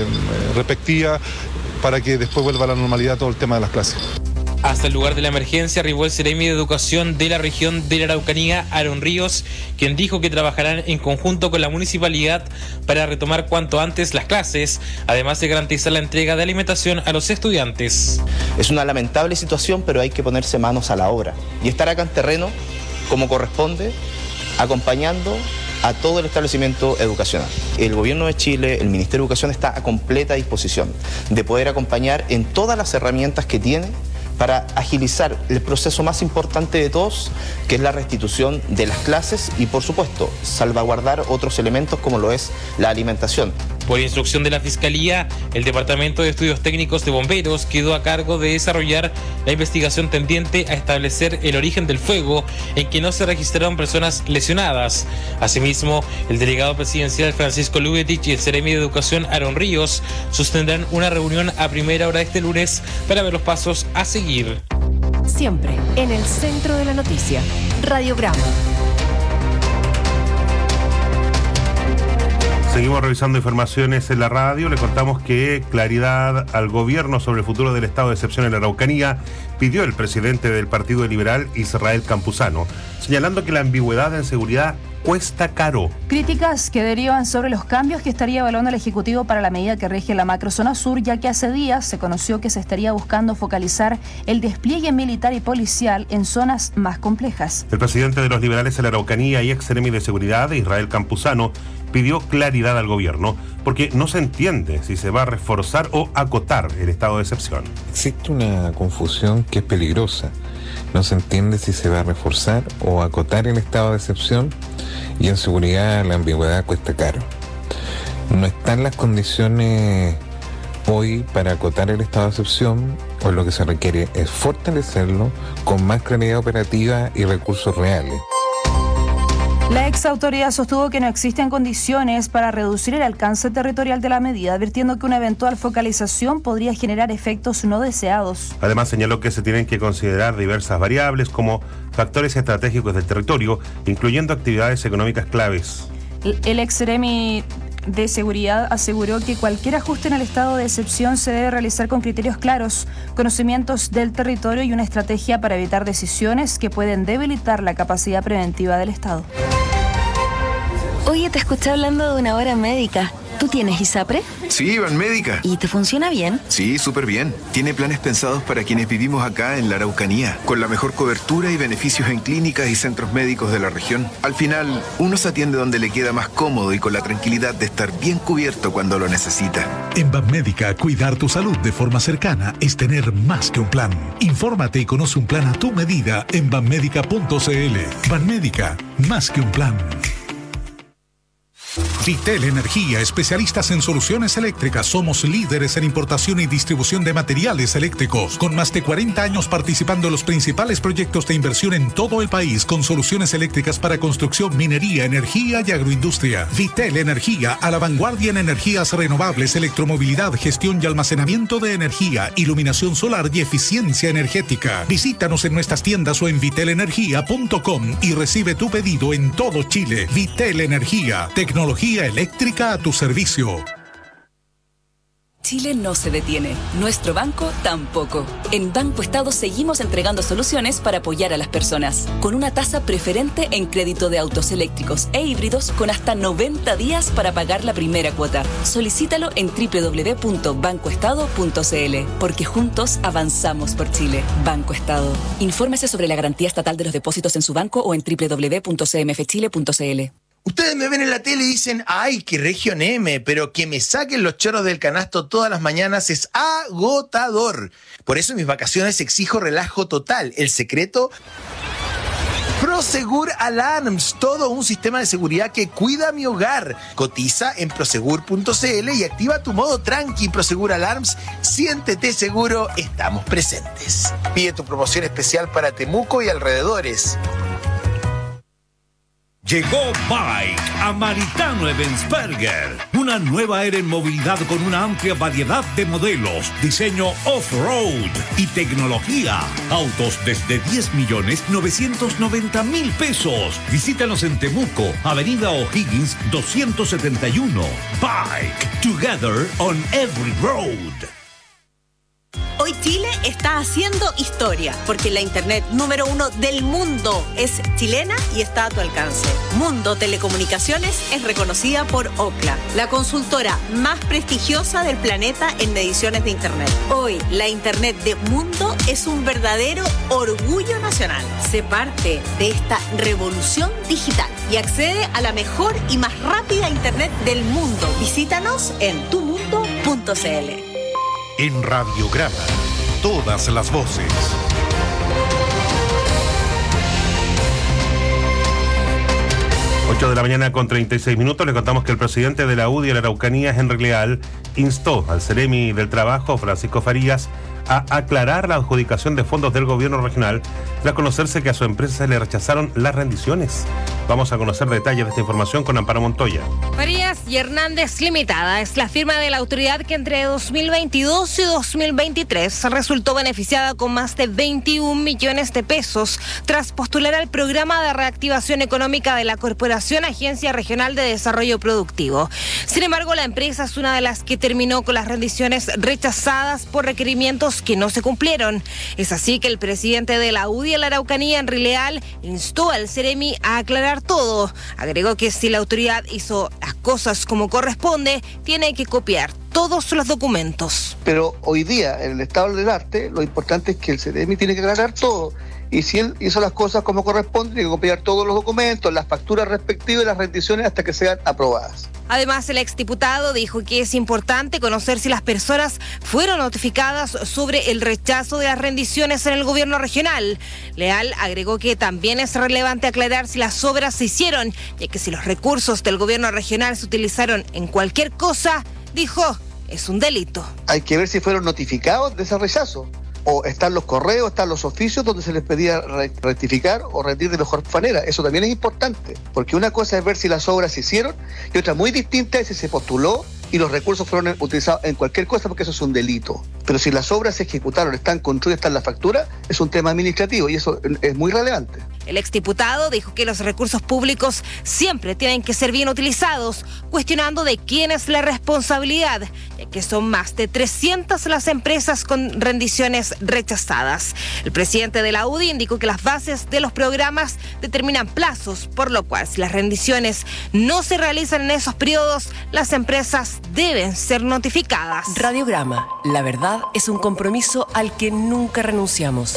respectiva para que después vuelva a la normalidad todo el tema de las clases. Hasta el lugar de la emergencia arribó el Seremi de Educación de la región de la Araucanía, Aaron Ríos, quien dijo que trabajarán en conjunto con la municipalidad para retomar cuanto antes las clases, además de garantizar la entrega de alimentación a los estudiantes. Es una lamentable situación, pero hay que ponerse manos a la obra y estar acá en terreno como corresponde, acompañando a todo el establecimiento educacional. El Gobierno de Chile, el Ministerio de Educación está a completa disposición de poder acompañar en todas las herramientas que tiene para agilizar el proceso más importante de todos, que es la restitución de las clases y, por supuesto, salvaguardar otros elementos como lo es la alimentación. Por instrucción de la Fiscalía, el Departamento de Estudios Técnicos de Bomberos quedó a cargo de desarrollar la investigación tendiente a establecer el origen del fuego, en que no se registraron personas lesionadas. Asimismo, el delegado presidencial Francisco Lubetich y el Seremi de Educación Aaron Ríos sostendrán una reunión a primera hora de este lunes para ver los pasos a seguir. Siempre en el centro de la noticia. Radiograma. Seguimos revisando informaciones en la radio. Le contamos que claridad al gobierno sobre el futuro del estado de excepción en la Araucanía pidió el presidente del Partido Liberal, Israel Campuzano, señalando que la ambigüedad en seguridad cuesta caro. Críticas que derivan sobre los cambios que estaría evaluando el Ejecutivo para la medida que rige la macrozona sur, ya que hace días se conoció que se estaría buscando focalizar el despliegue militar y policial en zonas más complejas. El presidente de los liberales en la Araucanía y ex seremi de seguridad, Israel Campuzano, pidió claridad al gobierno porque no se entiende si se va a reforzar o acotar el estado de excepción. Existe una confusión que es peligrosa. No se entiende si se va a reforzar o acotar el estado de excepción, y en seguridad la ambigüedad cuesta caro. No están las condiciones hoy para acotar el estado de excepción, o lo que se requiere es fortalecerlo con más claridad operativa y recursos reales. La ex autoridad sostuvo que no existen condiciones para reducir el alcance territorial de la medida, advirtiendo que una eventual focalización podría generar efectos no deseados. Además, señaló que se tienen que considerar diversas variables como factores estratégicos del territorio, incluyendo actividades económicas claves. El ex seremi de seguridad aseguró que cualquier ajuste en el estado de excepción se debe realizar con criterios claros, conocimientos del territorio y una estrategia para evitar decisiones que pueden debilitar la capacidad preventiva del Estado. Oye, te escuché hablando de una hora médica. ¿Tú tienes ISAPRE? Sí, Banmédica. ¿Y te funciona bien? Sí, súper bien. Tiene planes pensados para quienes vivimos acá en la Araucanía, con la mejor cobertura y beneficios en clínicas y centros médicos de la región. Al final, uno se atiende donde le queda más cómodo y con la tranquilidad de estar bien cubierto cuando lo necesita. En Banmédica, cuidar tu salud de forma cercana es tener más que un plan. Infórmate y conoce un plan a tu medida en banmédica.cl. Banmédica, más que un plan. Vitel Energía, especialistas en soluciones eléctricas. Somos líderes en importación y distribución de materiales eléctricos, con más de 40 años participando en los principales proyectos de inversión en todo el país, con soluciones eléctricas para construcción, minería, energía y agroindustria. Vitel Energía, a la vanguardia en energías renovables, electromovilidad, gestión y almacenamiento de energía, iluminación solar y eficiencia energética. Visítanos en nuestras tiendas o en vitelenergia.com y recibe tu pedido en todo Chile. Vitel Energía, tecnología eléctrica a tu servicio. Chile no se detiene. Nuestro banco tampoco. En Banco Estado seguimos entregando soluciones para apoyar a las personas. Con una tasa preferente en crédito de autos eléctricos e híbridos con hasta 90 días para pagar la primera cuota. Solicítalo en www.bancoestado.cl. Porque juntos avanzamos por Chile. Banco Estado. Infórmese sobre la garantía estatal de los depósitos en su banco o en www.cmfchile.cl. Ustedes me ven en la tele y dicen, ¡ay, qué Región M! Pero que me saquen los choros del canasto todas las mañanas es agotador. Por eso en mis vacaciones exijo relajo total. El secreto... Prosegur Alarms, todo un sistema de seguridad que cuida mi hogar. Cotiza en prosegur.cl y activa tu modo tranqui. Prosegur Alarms, siéntete seguro, estamos presentes. Pide tu promoción especial para Temuco y alrededores. Llegó Bike a Maritano Eventsberger, una nueva era en movilidad con una amplia variedad de modelos, diseño off-road y tecnología. Autos desde 10.990.000 pesos. Visítanos en Temuco, Avenida O'Higgins 271. Bike, together on every road. Hoy Chile está haciendo historia, porque la internet número 1 del mundo es chilena y está a tu alcance. Mundo Telecomunicaciones es reconocida por Ookla, la consultora más prestigiosa del planeta en mediciones de internet. Hoy, la internet de Mundo es un verdadero orgullo nacional. Sé parte de esta revolución digital y accede a la mejor y más rápida internet del mundo. Visítanos en tumundo.cl. En Radiograma, todas las voces. 8 de la mañana con 36 minutos. Le contamos que el presidente de la UDI de la Araucanía, Henry Leal, instó al Ceremi del Trabajo, Francisco Farías, a aclarar la adjudicación de fondos del gobierno regional tras conocerse que a su empresa se le rechazaron las rendiciones. Vamos a conocer detalles de esta información con Amparo Montoya. Farías y Hernández Limitada es la firma de la autoridad que entre 2022 y 2023 resultó beneficiada con más de 21 millones de pesos tras postular al programa de reactivación económica de la Corporación Agencia Regional de Desarrollo Productivo. Sin embargo, la empresa es una de las que terminó con las rendiciones rechazadas por requerimientos que no se cumplieron. Es así que el presidente de la UDI de la Araucanía, Henry Leal, instó al Ceremi a aclarar todo. Agregó que si la autoridad hizo las cosas como corresponde, tiene que copiar todos los documentos. Pero hoy día, en el estado del arte, lo importante es que el Ceremi tiene que aclarar todo. Y si él hizo las cosas como corresponde, tiene que copiar todos los documentos, las facturas respectivas y las rendiciones hasta que sean aprobadas. Además, el exdiputado dijo que es importante conocer si las personas fueron notificadas sobre el rechazo de las rendiciones en el gobierno regional. Leal agregó que también es relevante aclarar si las obras se hicieron, ya que si los recursos del gobierno regional se utilizaron en cualquier cosa, dijo, es un delito. Hay que ver si fueron notificados de ese rechazo. O están los correos, están los oficios donde se les pedía rectificar o rendir de mejor manera. Eso también es importante, porque una cosa es ver si las obras se hicieron y otra muy distinta es si se postuló y los recursos fueron utilizados en cualquier cosa, porque eso es un delito. Pero si las obras se ejecutaron, están construidas, están en la factura, es un tema administrativo y eso es muy relevante. El exdiputado dijo que los recursos públicos siempre tienen que ser bien utilizados, cuestionando de quién es la responsabilidad, ya que son más de 300 las empresas con rendiciones rechazadas. El presidente de la UDI indicó que las bases de los programas determinan plazos, por lo cual si las rendiciones no se realizan en esos periodos, las empresas deben ser notificadas. Radiograma, la verdad es un compromiso al que nunca renunciamos.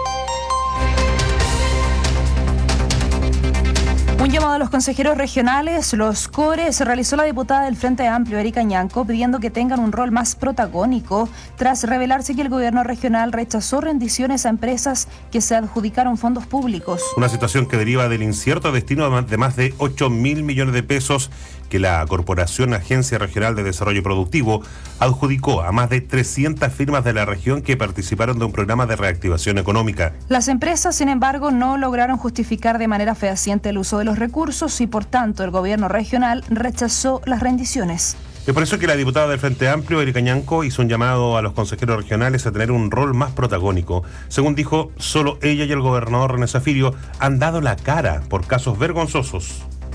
Un llamado a los consejeros regionales, los CORE, se realizó la diputada del Frente Amplio, Erika Ñanco, pidiendo que tengan un rol más protagónico tras revelarse que el gobierno regional rechazó rendiciones a empresas que se adjudicaron fondos públicos. Una situación que deriva del incierto destino de más de 8.000 millones de pesos que la Corporación Agencia Regional de Desarrollo Productivo adjudicó a más de 300 firmas de la región que participaron de un programa de reactivación económica. Las empresas, sin embargo, no lograron justificar de manera fehaciente el uso de los recursos y, por tanto, el gobierno regional rechazó las rendiciones. Es por eso que la diputada del Frente Amplio, Erika Ñanco, hizo un llamado a los consejeros regionales a tener un rol más protagónico. Según dijo, solo ella y el gobernador René Zaffirio han dado la cara por casos vergonzosos.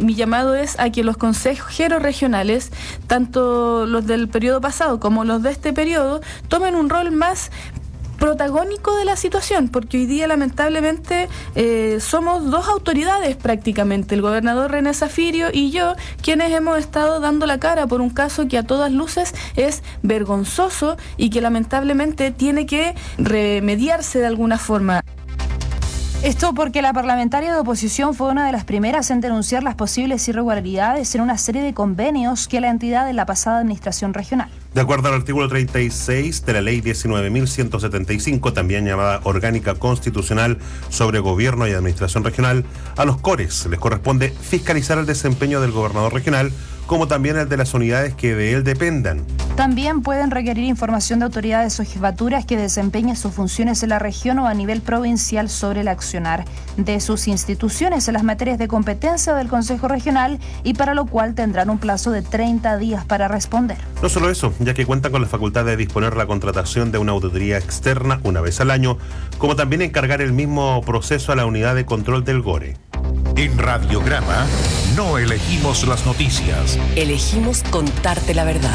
mi llamado es a que los consejeros regionales, tanto los del periodo pasado como los de este periodo, tomen un rol más protagónico de la situación, porque hoy día lamentablemente somos dos autoridades prácticamente, el gobernador René Zafirio y yo, quienes hemos estado dando la cara por un caso que a todas luces es vergonzoso y que lamentablemente tiene que remediarse de alguna forma. Esto porque la parlamentaria de oposición fue una de las primeras en denunciar las posibles irregularidades en una serie de convenios que la entidad de la pasada administración regional. De acuerdo al artículo 36 de la ley 19.175, también llamada Orgánica Constitucional sobre Gobierno y Administración Regional, a los CORES les corresponde fiscalizar el desempeño del gobernador regional, como también el de las unidades que de él dependan. También pueden requerir información de autoridades o jefaturas que desempeñen sus funciones en la región o a nivel provincial sobre el accionar de sus instituciones en las materias de competencia del Consejo Regional, y para lo cual tendrán un plazo de 30 días para responder. No solo eso, ya que cuentan con la facultad de disponer la contratación de una auditoría externa una vez al año, como también encargar el mismo proceso a la unidad de control del GORE. En Radiograma no elegimos las noticias. Elegimos contarte la verdad.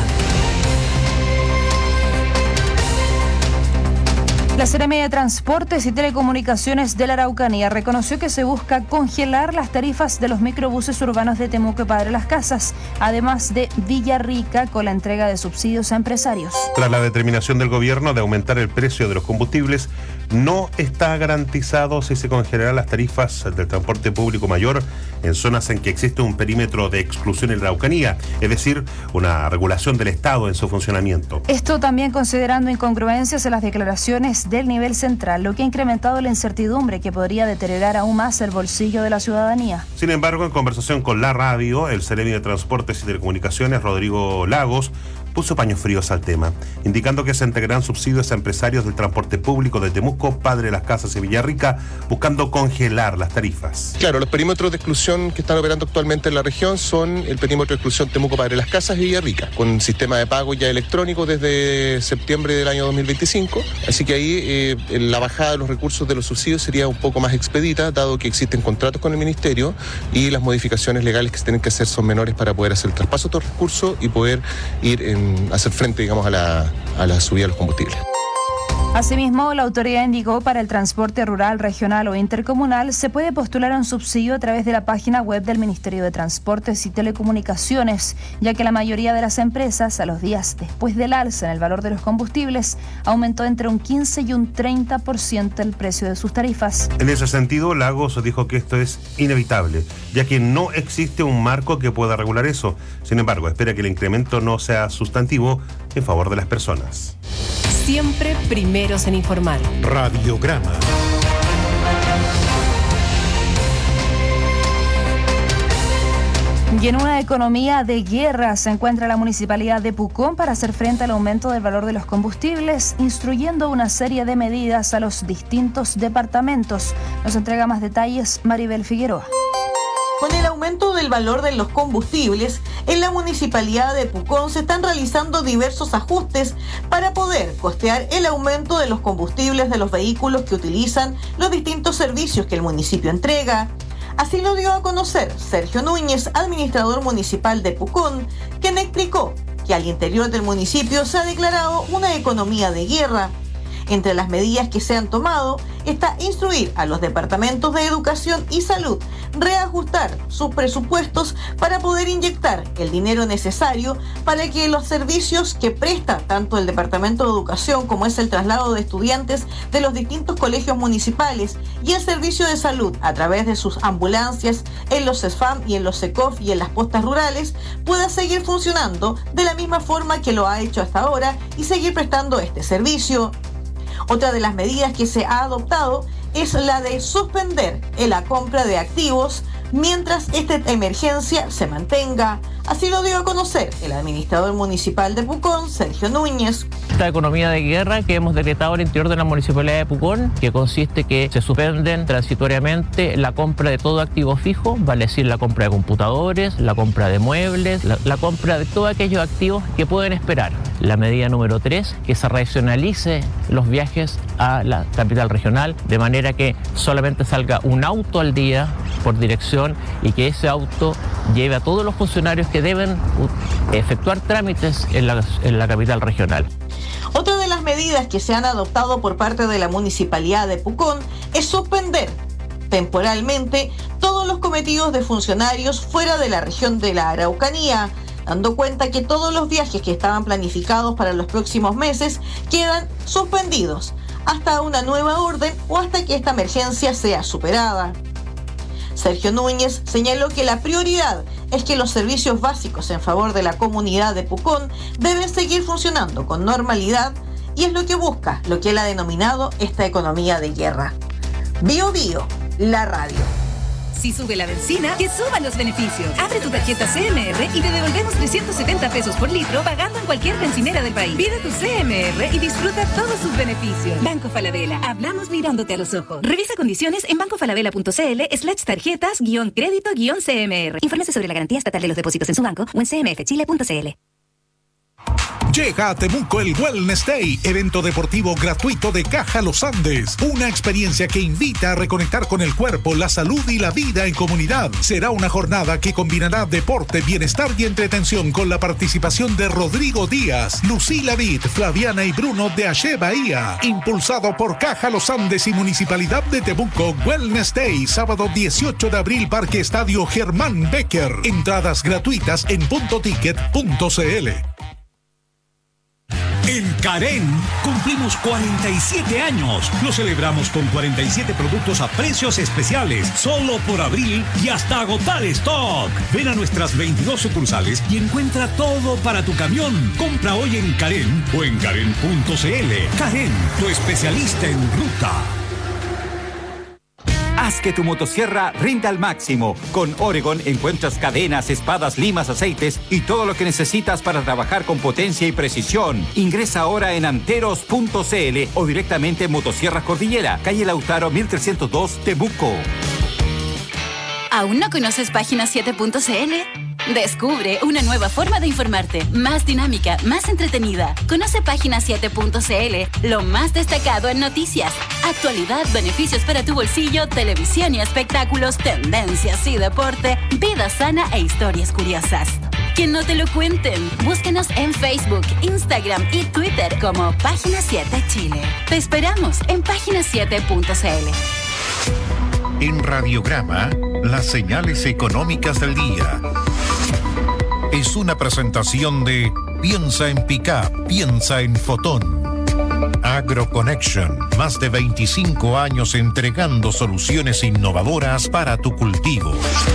La Seremi de Transportes y Telecomunicaciones de la Araucanía reconoció que se busca congelar las tarifas de los microbuses urbanos de Temuco y Padre Las Casas, además de Villarrica, con la entrega de subsidios a empresarios. Tras la determinación del gobierno de aumentar el precio de los combustibles, no está garantizado si se congelarán las tarifas del transporte público mayor en zonas en que existe un perímetro de exclusión en la Araucanía, es decir, una regulación del Estado en su funcionamiento. Esto también considerando incongruencias en las declaraciones del nivel central, lo que ha incrementado la incertidumbre que podría deteriorar aún más el bolsillo de la ciudadanía. Sin embargo, en conversación con la radio, el Seremi de Transportes y Telecomunicaciones, Rodrigo Lagos, puso paños fríos al tema, indicando que se entregarán subsidios a empresarios del transporte público de Temuco, Padre Las Casas y Villarrica, buscando congelar las tarifas. Claro, los perímetros de exclusión que están operando actualmente en la región son el perímetro de exclusión Temuco, Padre Las Casas y Villarrica, con sistema de pago ya electrónico desde septiembre del año 2025, así que ahí la bajada de los recursos de los subsidios sería un poco más expedita, dado que existen contratos con el Ministerio y las modificaciones legales que se tienen que hacer son menores para poder hacer el traspaso de estos recursos y poder ir hacer frente, digamos, a la subida de los combustibles. Asimismo, la autoridad indicó para el transporte rural, regional o intercomunal se puede postular a un subsidio a través de la página web del Ministerio de Transportes y Telecomunicaciones, ya que la mayoría de las empresas, a los días después del alza en el valor de los combustibles, aumentó entre un 15 y un 30% el precio de sus tarifas. En ese sentido, Lagos dijo que esto es inevitable, ya que no existe un marco que pueda regular eso. Sin embargo, espera que el incremento no sea sustantivo en favor de las personas. Siempre primeros en informar. Radiograma. Y en una economía de guerra se encuentra la Municipalidad de Pucón para hacer frente al aumento del valor de los combustibles, instruyendo una serie de medidas a los distintos departamentos. Nos entrega más detalles Maribel Figueroa. Con el aumento del valor de los combustibles, en la Municipalidad de Pucón se están realizando diversos ajustes para poder costear el aumento de los combustibles de los vehículos que utilizan los distintos servicios que el municipio entrega. Así lo dio a conocer Sergio Núñez, administrador municipal de Pucón, quien explicó que al interior del municipio se ha declarado una economía de guerra. Entre las medidas que se han tomado está instruir a los departamentos de Educación y Salud reajustar sus presupuestos para poder inyectar el dinero necesario para que los servicios que presta tanto el Departamento de Educación como es el traslado de estudiantes de los distintos colegios municipales y el servicio de salud a través de sus ambulancias en los CESFAM y en los SECOF y en las postas rurales pueda seguir funcionando de la misma forma que lo ha hecho hasta ahora y seguir prestando este servicio. Otra de las medidas que se ha adoptado es la de suspender la compra de activos mientras esta emergencia se mantenga. Así lo dio a conocer el administrador municipal de Pucón, Sergio Núñez. Esta economía de guerra que hemos decretado al interior de la municipalidad de Pucón, que consiste que se suspenden transitoriamente la compra de todo activo fijo, vale decir la compra de computadores, la compra de muebles, la compra de todos aquellos activos que pueden esperar. La medida número 3, que se racionalice los viajes a la capital regional, de manera que solamente salga un auto al día por dirección y que ese auto lleve a todos los funcionarios que deben efectuar trámites en la capital regional. Otra de las medidas que se han adoptado por parte de la Municipalidad de Pucón es suspender temporalmente todos los cometidos de funcionarios fuera de la región de la Araucanía, dando cuenta que todos los viajes que estaban planificados para los próximos meses quedan suspendidos hasta una nueva orden o hasta que esta emergencia sea superada. Sergio Núñez señaló que la prioridad es que los servicios básicos en favor de la comunidad de Pucón deben seguir funcionando con normalidad y es lo que busca lo que él ha denominado esta economía de guerra. Bio Bio, la radio. Si sube la bencina, que suban los beneficios. Abre tu tarjeta CMR y te devolvemos 370 pesos por litro pagando en cualquier bencinera del país. Pide tu CMR y disfruta todos sus beneficios. Banco Falabella. Hablamos mirándote a los ojos. Revisa condiciones en bancofalabella.cl/tarjetas-crédito-CMR. Infórmese sobre la garantía estatal de los depósitos en su banco o en cmfchile.cl. Llega a Temuco el Wellness Day, evento deportivo gratuito de Caja Los Andes. Una experiencia que invita a reconectar con el cuerpo, la salud y la vida en comunidad. Será una jornada que combinará deporte, bienestar y entretención con la participación de Rodrigo Díaz, Lucila Vid, Flaviana y Bruno de Ache Bahía. Impulsado por Caja Los Andes y Municipalidad de Temuco, Wellness Day, sábado 18 de abril, Parque Estadio Germán Becker. Entradas gratuitas en puntoticket.cl. En Carén cumplimos 47 años. Lo celebramos con 47 productos a precios especiales, solo por abril y hasta agotar stock. Ven a nuestras 22 sucursales y encuentra todo para tu camión. Compra hoy en Carén o en carén.cl. Carén, tu especialista en ruta. Haz que tu motosierra rinda al máximo. Con Oregon encuentras cadenas, espadas, limas, aceites y todo lo que necesitas para trabajar con potencia y precisión. Ingresa ahora en anteros.cl o directamente en Motosierras Cordillera, calle Lautaro 1302, Temuco. ¿Aún no conoces página 7.cl? Descubre una nueva forma de informarte, más dinámica, más entretenida. Conoce página 7.cl, lo más destacado en noticias, actualidad, beneficios para tu bolsillo, televisión y espectáculos, tendencias y deporte, vida sana e historias curiosas. Que no te lo cuenten. Búscanos en Facebook, Instagram y Twitter como Página 7 Chile. Te esperamos en página 7.cl. En Radiograma, las señales económicas del día. Es una presentación de Piensa en Pickup, piensa en Fotón. AgroConnection, más de 25 años entregando soluciones innovadoras para tu cultivo.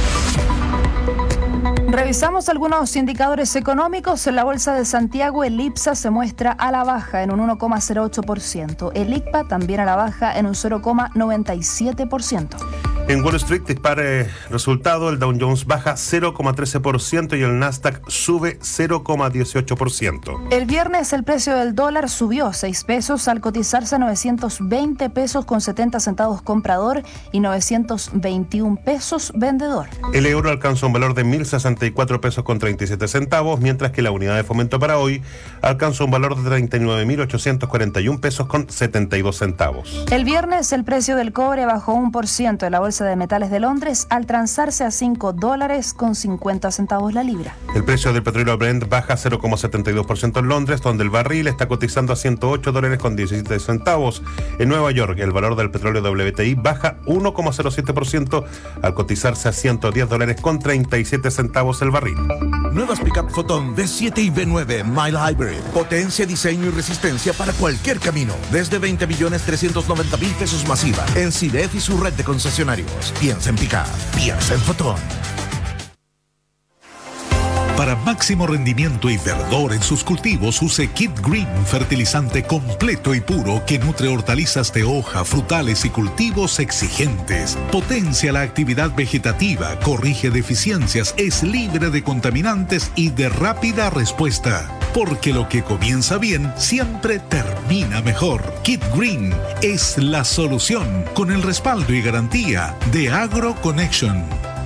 Revisamos algunos indicadores económicos. En la Bolsa de Santiago, el IPSA se muestra a la baja en un 1,08%. El ICPA también a la baja en un 0,97%. En Wall Street dispara resultado, el Dow Jones baja 0,13% y el Nasdaq sube 0,18%. El viernes el precio del dólar subió 6 pesos al cotizarse a 920 pesos con 70 centavos comprador y 921 pesos vendedor. El euro alcanzó un valor de 1.064 pesos con 37 centavos, mientras que la unidad de fomento para hoy alcanzó un valor de 39.841 pesos con 72 centavos. El viernes el precio del cobre bajó 1% en la Bolsa de Metales de Londres al transarse a $5 con 50 centavos la libra. El precio del petróleo Brent baja 0,72% en Londres, donde el barril está cotizando a $108 con 17 centavos. En Nueva York, el valor del petróleo WTI baja 1,07% al cotizarse a $110 con 37 centavos el barril. Nuevas Pickup Photon V7 y V9 Mile Hybrid. Potencia, diseño y resistencia para cualquier camino. Desde 20.390.000 pesos masiva. En CIDEF y su red de concesionarios. Piensa en Pickup. Piensa en Photon. Para Max máximo rendimiento y verdor en sus cultivos, use Kit Green, fertilizante completo y puro que nutre hortalizas de hoja, frutales y cultivos exigentes. Potencia la actividad vegetativa, corrige deficiencias, es libre de contaminantes y de rápida respuesta. Porque lo que comienza bien siempre termina mejor. Kit Green es la solución, con el respaldo y garantía de AgroConnection.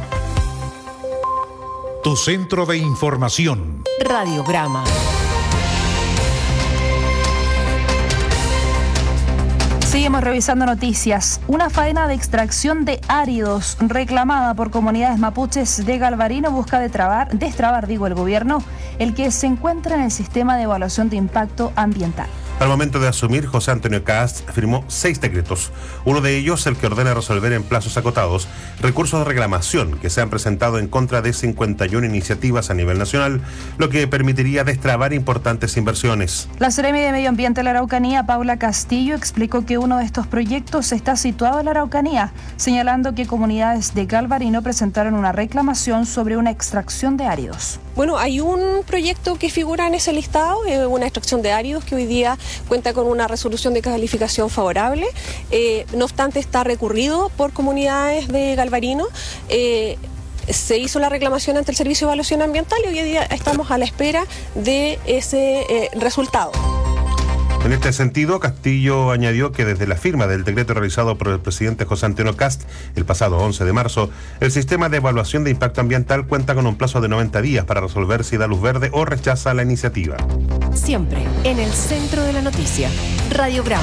Tu centro de información. Radiograma. Seguimos revisando noticias. Una faena de extracción de áridos reclamada por comunidades mapuches de Galvarino busca destrabar el gobierno, el que se encuentra en el sistema de evaluación de impacto ambiental. Al momento de asumir, José Antonio Cast firmó 6 decretos. Uno de ellos, el que ordena resolver en plazos acotados recursos de reclamación que se han presentado en contra de 51 iniciativas a nivel nacional, lo que permitiría destrabar importantes inversiones. La Seremi de Medio Ambiente de la Araucanía, Paula Castillo, explicó que uno de estos proyectos está situado en la Araucanía, señalando que comunidades de Galvarino presentaron una reclamación sobre una extracción de áridos. Bueno, hay un proyecto que figura en ese listado, una extracción de áridos que hoy día cuenta con una resolución de calificación favorable. No obstante, está recurrido por comunidades de Galvarino. Se hizo la reclamación ante el Servicio de Evaluación Ambiental y hoy día estamos a la espera de ese resultado. En este sentido, Castillo añadió que desde la firma del decreto realizado por el presidente José Antonio Cast el pasado 11 de marzo, el sistema de evaluación de impacto ambiental cuenta con un plazo de 90 días para resolver si da luz verde o rechaza la iniciativa. Siempre en el centro de la noticia. Radiograma.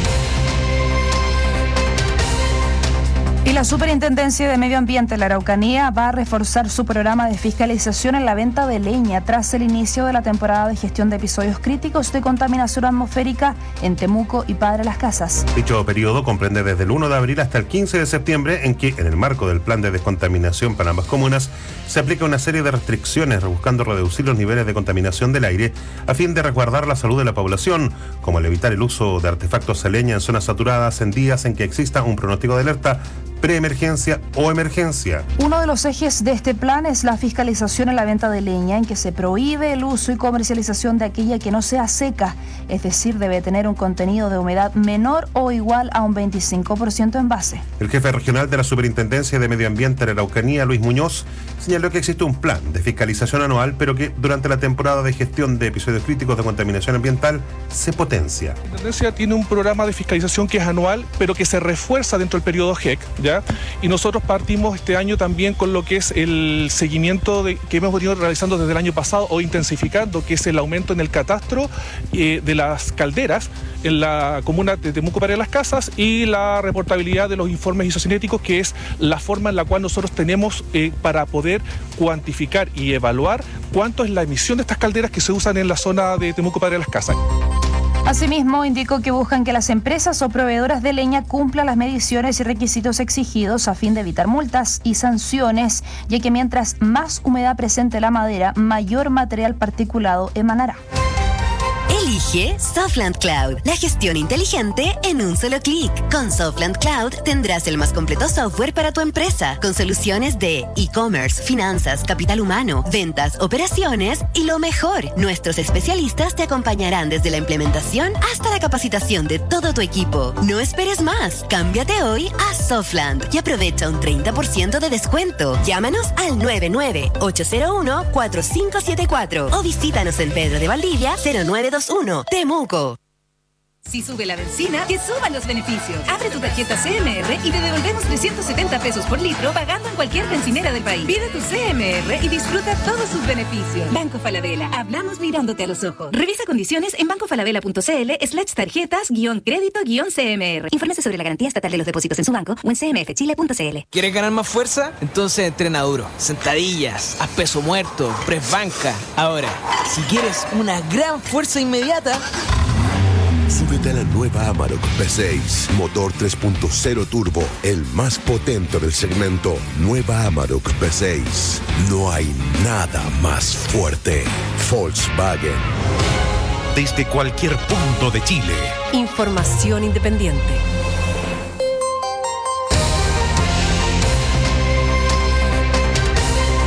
Y la Superintendencia de Medio Ambiente de la Araucanía va a reforzar su programa de fiscalización en la venta de leña tras el inicio de la temporada de gestión de episodios críticos de contaminación atmosférica en Temuco y Padre Las Casas. Dicho periodo comprende desde el 1 de abril hasta el 15 de septiembre, en que, en el marco del plan de descontaminación para ambas comunas, se aplica una serie de restricciones buscando reducir los niveles de contaminación del aire a fin de resguardar la salud de la población, como el evitar el uso de artefactos de leña en zonas saturadas en días en que exista un pronóstico de alerta, preemergencia o emergencia. Uno de los ejes de este plan es la fiscalización en la venta de leña, en que se prohíbe el uso y comercialización de aquella que no sea seca, es decir, debe tener un contenido de humedad menor o igual a un 25% en base. El jefe regional de la Superintendencia de Medio Ambiente de la Araucanía, Luis Muñoz, señaló que existe un plan de fiscalización anual, pero que durante la temporada de gestión de episodios críticos de contaminación ambiental se potencia. La Superintendencia tiene un programa de fiscalización que es anual, pero que se refuerza dentro del periodo GEC, ¿ya? Y nosotros partimos este año también con lo que es el seguimiento que hemos venido realizando desde el año pasado o intensificando, que es el aumento en el catastro de las calderas en la comuna de Temuco Padre Las Casas y la reportabilidad de los informes isocinéticos, que es la forma en la cual nosotros tenemos para poder cuantificar y evaluar cuánto es la emisión de estas calderas que se usan en la zona de Temuco Padre Las Casas. Asimismo, indicó que buscan que las empresas o proveedoras de leña cumplan las mediciones y requisitos exigidos a fin de evitar multas y sanciones, ya que mientras más humedad presente la madera, mayor material particulado emanará. Elige Softland Cloud, la gestión inteligente en un solo clic. Con Softland Cloud tendrás el más completo software para tu empresa, con soluciones de e-commerce, finanzas, capital humano, ventas, operaciones y lo mejor, nuestros especialistas te acompañarán desde la implementación hasta la capacitación de todo tu equipo. No esperes más, cámbiate hoy a Softland y aprovecha un 30% de descuento. Llámanos al 99-801-4574 o visítanos en Pedro de Valdivia 0921 Temuco. Si sube la benzina, que suban los beneficios. Abre tu tarjeta CMR y te devolvemos 370 pesos por litro pagando en cualquier bencinera del país. Pide tu CMR y disfruta todos sus beneficios. Banco Falabella. Hablamos mirándote a los ojos. Revisa condiciones en bancofalabella.cl/tarjeta-crédito-CMR. Infórmese sobre la garantía estatal de los depósitos en su banco o en cmfchile.cl. ¿Quieres ganar más fuerza? Entonces entrena duro. Sentadillas, haz peso muerto, press banca. Ahora, si quieres una gran fuerza inmediata, súbete a la nueva Amarok V6, motor 3.0 turbo, el más potente del segmento. Nueva Amarok V6. No hay nada más fuerte. Volkswagen. Desde cualquier punto de Chile. Información independiente.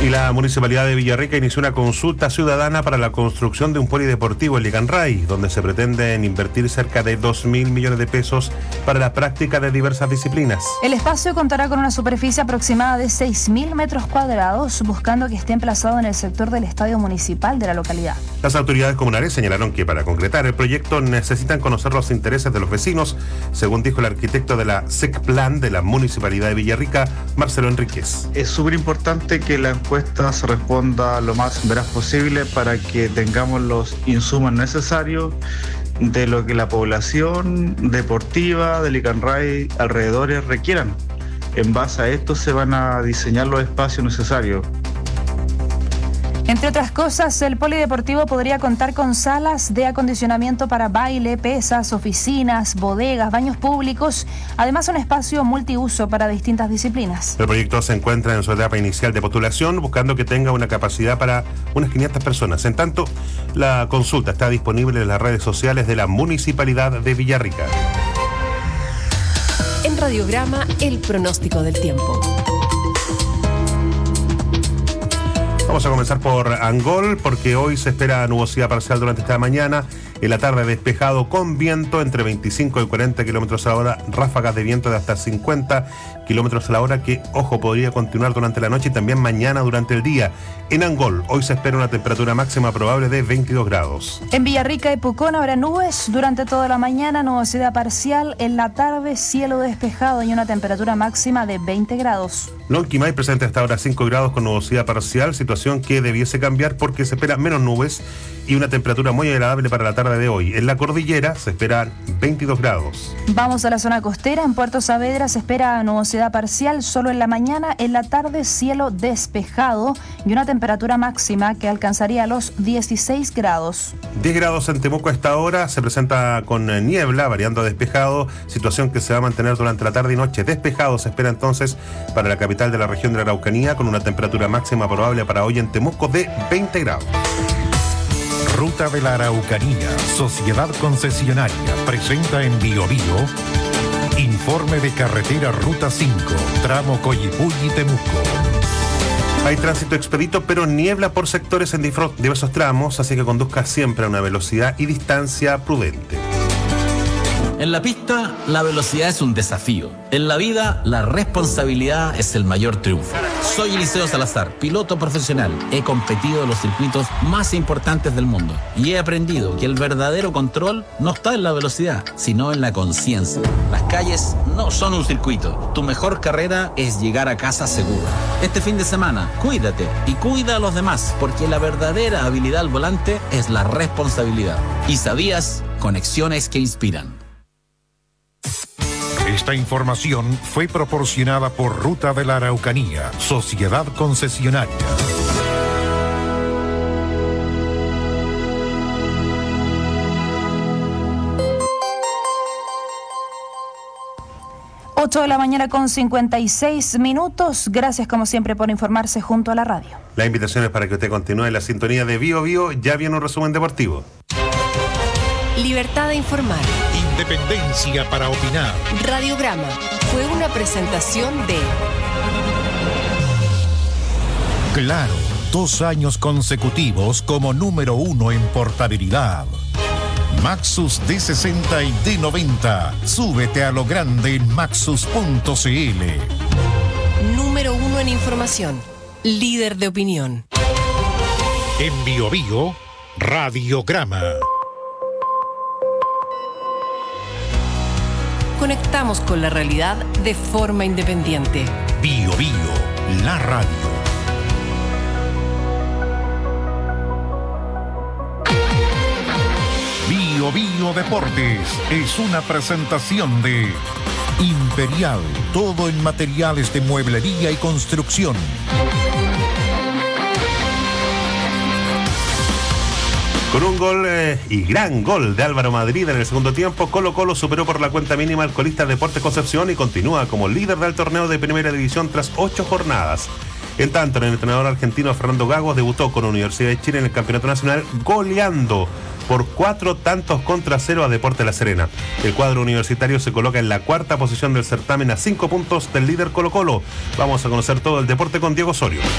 Y la Municipalidad de Villarrica inició una consulta ciudadana para la construcción de un polideportivo en Licanray, donde se pretenden invertir cerca de 2.000 millones de pesos para la práctica de diversas disciplinas. El espacio contará con una superficie aproximada de 6.000 metros cuadrados, buscando que esté emplazado en el sector del estadio municipal de la localidad. Las autoridades comunales señalaron que para concretar el proyecto necesitan conocer los intereses de los vecinos, según dijo el arquitecto de la SECPLAN de la Municipalidad de Villarrica, Marcelo Enríquez. Es súper importante que la encuesta se responda lo más veraz posible para que tengamos los insumos necesarios de lo que la población deportiva de Licanray alrededores requieran. En base a esto se van a diseñar los espacios necesarios. Entre otras cosas, el polideportivo podría contar con salas de acondicionamiento para baile, pesas, oficinas, bodegas, baños públicos, además un espacio multiuso para distintas disciplinas. El proyecto se encuentra en su etapa inicial de postulación, buscando que tenga una capacidad para unas 500 personas. En tanto, la consulta está disponible en las redes sociales de la Municipalidad de Villarrica. En Radiograma, el pronóstico del tiempo. Vamos a comenzar por Angol, porque hoy se espera nubosidad parcial durante esta mañana. En la tarde despejado con viento entre 25 y 40 kilómetros a la hora, ráfagas de viento de hasta 50 kilómetros a la hora que, ojo, podría continuar durante la noche y también mañana durante el día. En Angol, hoy se espera una temperatura máxima probable de 22 grados. En Villarrica y Pucón habrá nubes durante toda la mañana, nubosidad parcial. En la tarde, cielo despejado y una temperatura máxima de 20 grados. Lonquimay presenta hasta ahora 5 grados con nubosidad parcial, situación que debiese cambiar porque se espera menos nubes y una temperatura muy agradable para la tarde de hoy. En la cordillera se esperan 22 grados. Vamos a la zona costera. En Puerto Saavedra se espera nubosidad parcial solo en la mañana. En la tarde, cielo despejado y una temperatura máxima que alcanzaría los 16 grados. 10 grados en Temuco a esta hora. Se presenta con niebla, variando a despejado, situación que se va a mantener durante la tarde y noche. Despejado se espera entonces para la capital de la región de la Araucanía, con una temperatura máxima probable para hoy en Temuco de 20 grados. Ruta de la Araucanía, Sociedad Concesionaria, presenta en Biobío informe de carretera Ruta 5, tramo Coyipulli-Temuco. Hay tránsito expedito, pero niebla por sectores en diversos tramos, así que conduzca siempre a una velocidad y distancia prudente. En la pista, la velocidad es un desafío. En la vida, la responsabilidad es el mayor triunfo. Soy Eliseo Salazar, piloto profesional. He competido en los circuitos más importantes del mundo y he aprendido que el verdadero control no está en la velocidad, sino en la conciencia. Las calles no son un circuito. Tu mejor carrera es llegar a casa seguro. Este fin de semana, cuídate y cuida a los demás, porque la verdadera habilidad al volante es la responsabilidad. ¿Y sabías? Conexiones que inspiran. Esta información fue proporcionada por Ruta de la Araucanía, Sociedad Concesionaria. Ocho de la mañana con 56 minutos. Gracias como siempre por informarse junto a la radio. La invitación es para que usted continúe en la sintonía de Bio Bio. Ya viene un resumen deportivo. Libertad de informar. Independencia para opinar. Radiograma fue una presentación de Claro, 2 años consecutivos como número 1 en portabilidad. Maxus D60 y D90. Súbete a lo grande en maxus.cl. Número 1 en información. Líder de opinión. En Biobío, Radiograma. Conectamos con la realidad de forma independiente. Biobío, la radio. Biobío Deportes es una presentación de Imperial, todo en materiales de mueblería y construcción. Con un gol y gran gol de Álvaro Madrid en el segundo tiempo, Colo-Colo superó por la cuenta mínima al colista Deportes Concepción y continúa como líder del torneo de Primera División tras 8 jornadas. En tanto, el entrenador argentino Fernando Gago debutó con Universidad de Chile en el Campeonato Nacional goleando por 4-0 a Deportes La Serena. El cuadro universitario se coloca en la 4ª posición del certamen a 5 puntos del líder Colo-Colo. Vamos a conocer todo el deporte con Diego Osorio.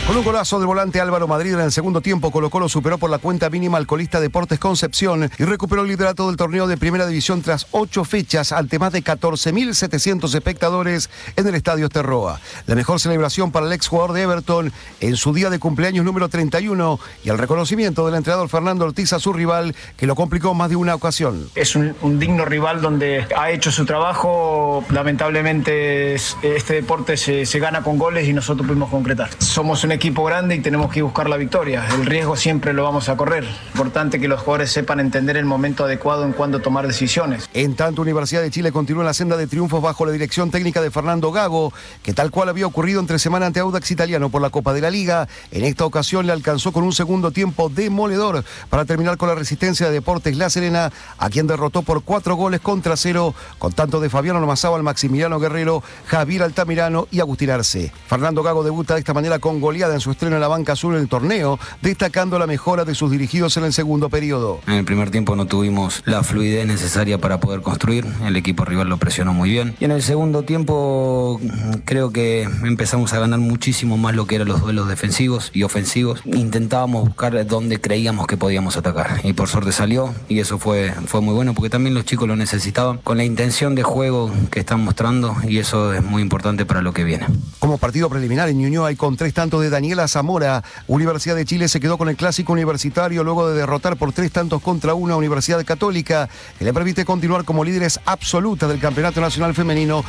Con un golazo del volante Álvaro Madrid en el segundo tiempo, Colo-Colo superó por la cuenta mínima al colista Deportes Concepción y recuperó el liderato del torneo de Primera División tras 8 fechas ante más de 14.700 espectadores en el Estadio Esterroa. La mejor celebración para el exjugador de Everton en su día de cumpleaños número 31 y el reconocimiento del entrenador Fernando Ortiz a su rival, que lo complicó más de una ocasión. Es un digno rival donde ha hecho su trabajo. Lamentablemente este deporte se gana con goles y nosotros pudimos concretar. Somos un equipo grande y tenemos que buscar la victoria. El riesgo siempre lo vamos a correr. Importante que los jugadores sepan entender el momento adecuado en cuándo tomar decisiones. En tanto, Universidad de Chile continúa en la senda de triunfos bajo la dirección técnica de Fernando Gago, que tal cual había ocurrido entre semana ante Audax Italiano por la Copa de la Liga, en esta ocasión le alcanzó con un segundo tiempo demoledor para terminar con la resistencia de Deportes La Serena, a quien derrotó por 4-0 con tanto de Fabiano Nomazábal, Maximiliano Guerrero, Javier Altamirano y Agustín Arce. Fernando Gago debuta de esta manera con goleada en su estreno en la banca azul en el torneo, destacando la mejora de sus dirigidos en el segundo periodo. En el primer tiempo no tuvimos la fluidez necesaria para poder construir, el equipo rival lo presionó muy bien. Y en el segundo tiempo creo que empezamos a ganar muchísimo más lo que eran los duelos defensivos y ofensivos. Intentábamos buscar donde creíamos que podíamos atacar y por suerte salió y eso fue muy bueno porque también los chicos lo necesitaban con la intención de juego que están mostrando y eso es muy importante para lo que viene. Como partido preliminar en Ñuñoa y con 3 tantos de Daniela Zamora, Universidad de Chile se quedó con el clásico universitario luego de derrotar por 3-1 a Universidad Católica, que le permite continuar como líderes absolutas del Campeonato Nacional Femenino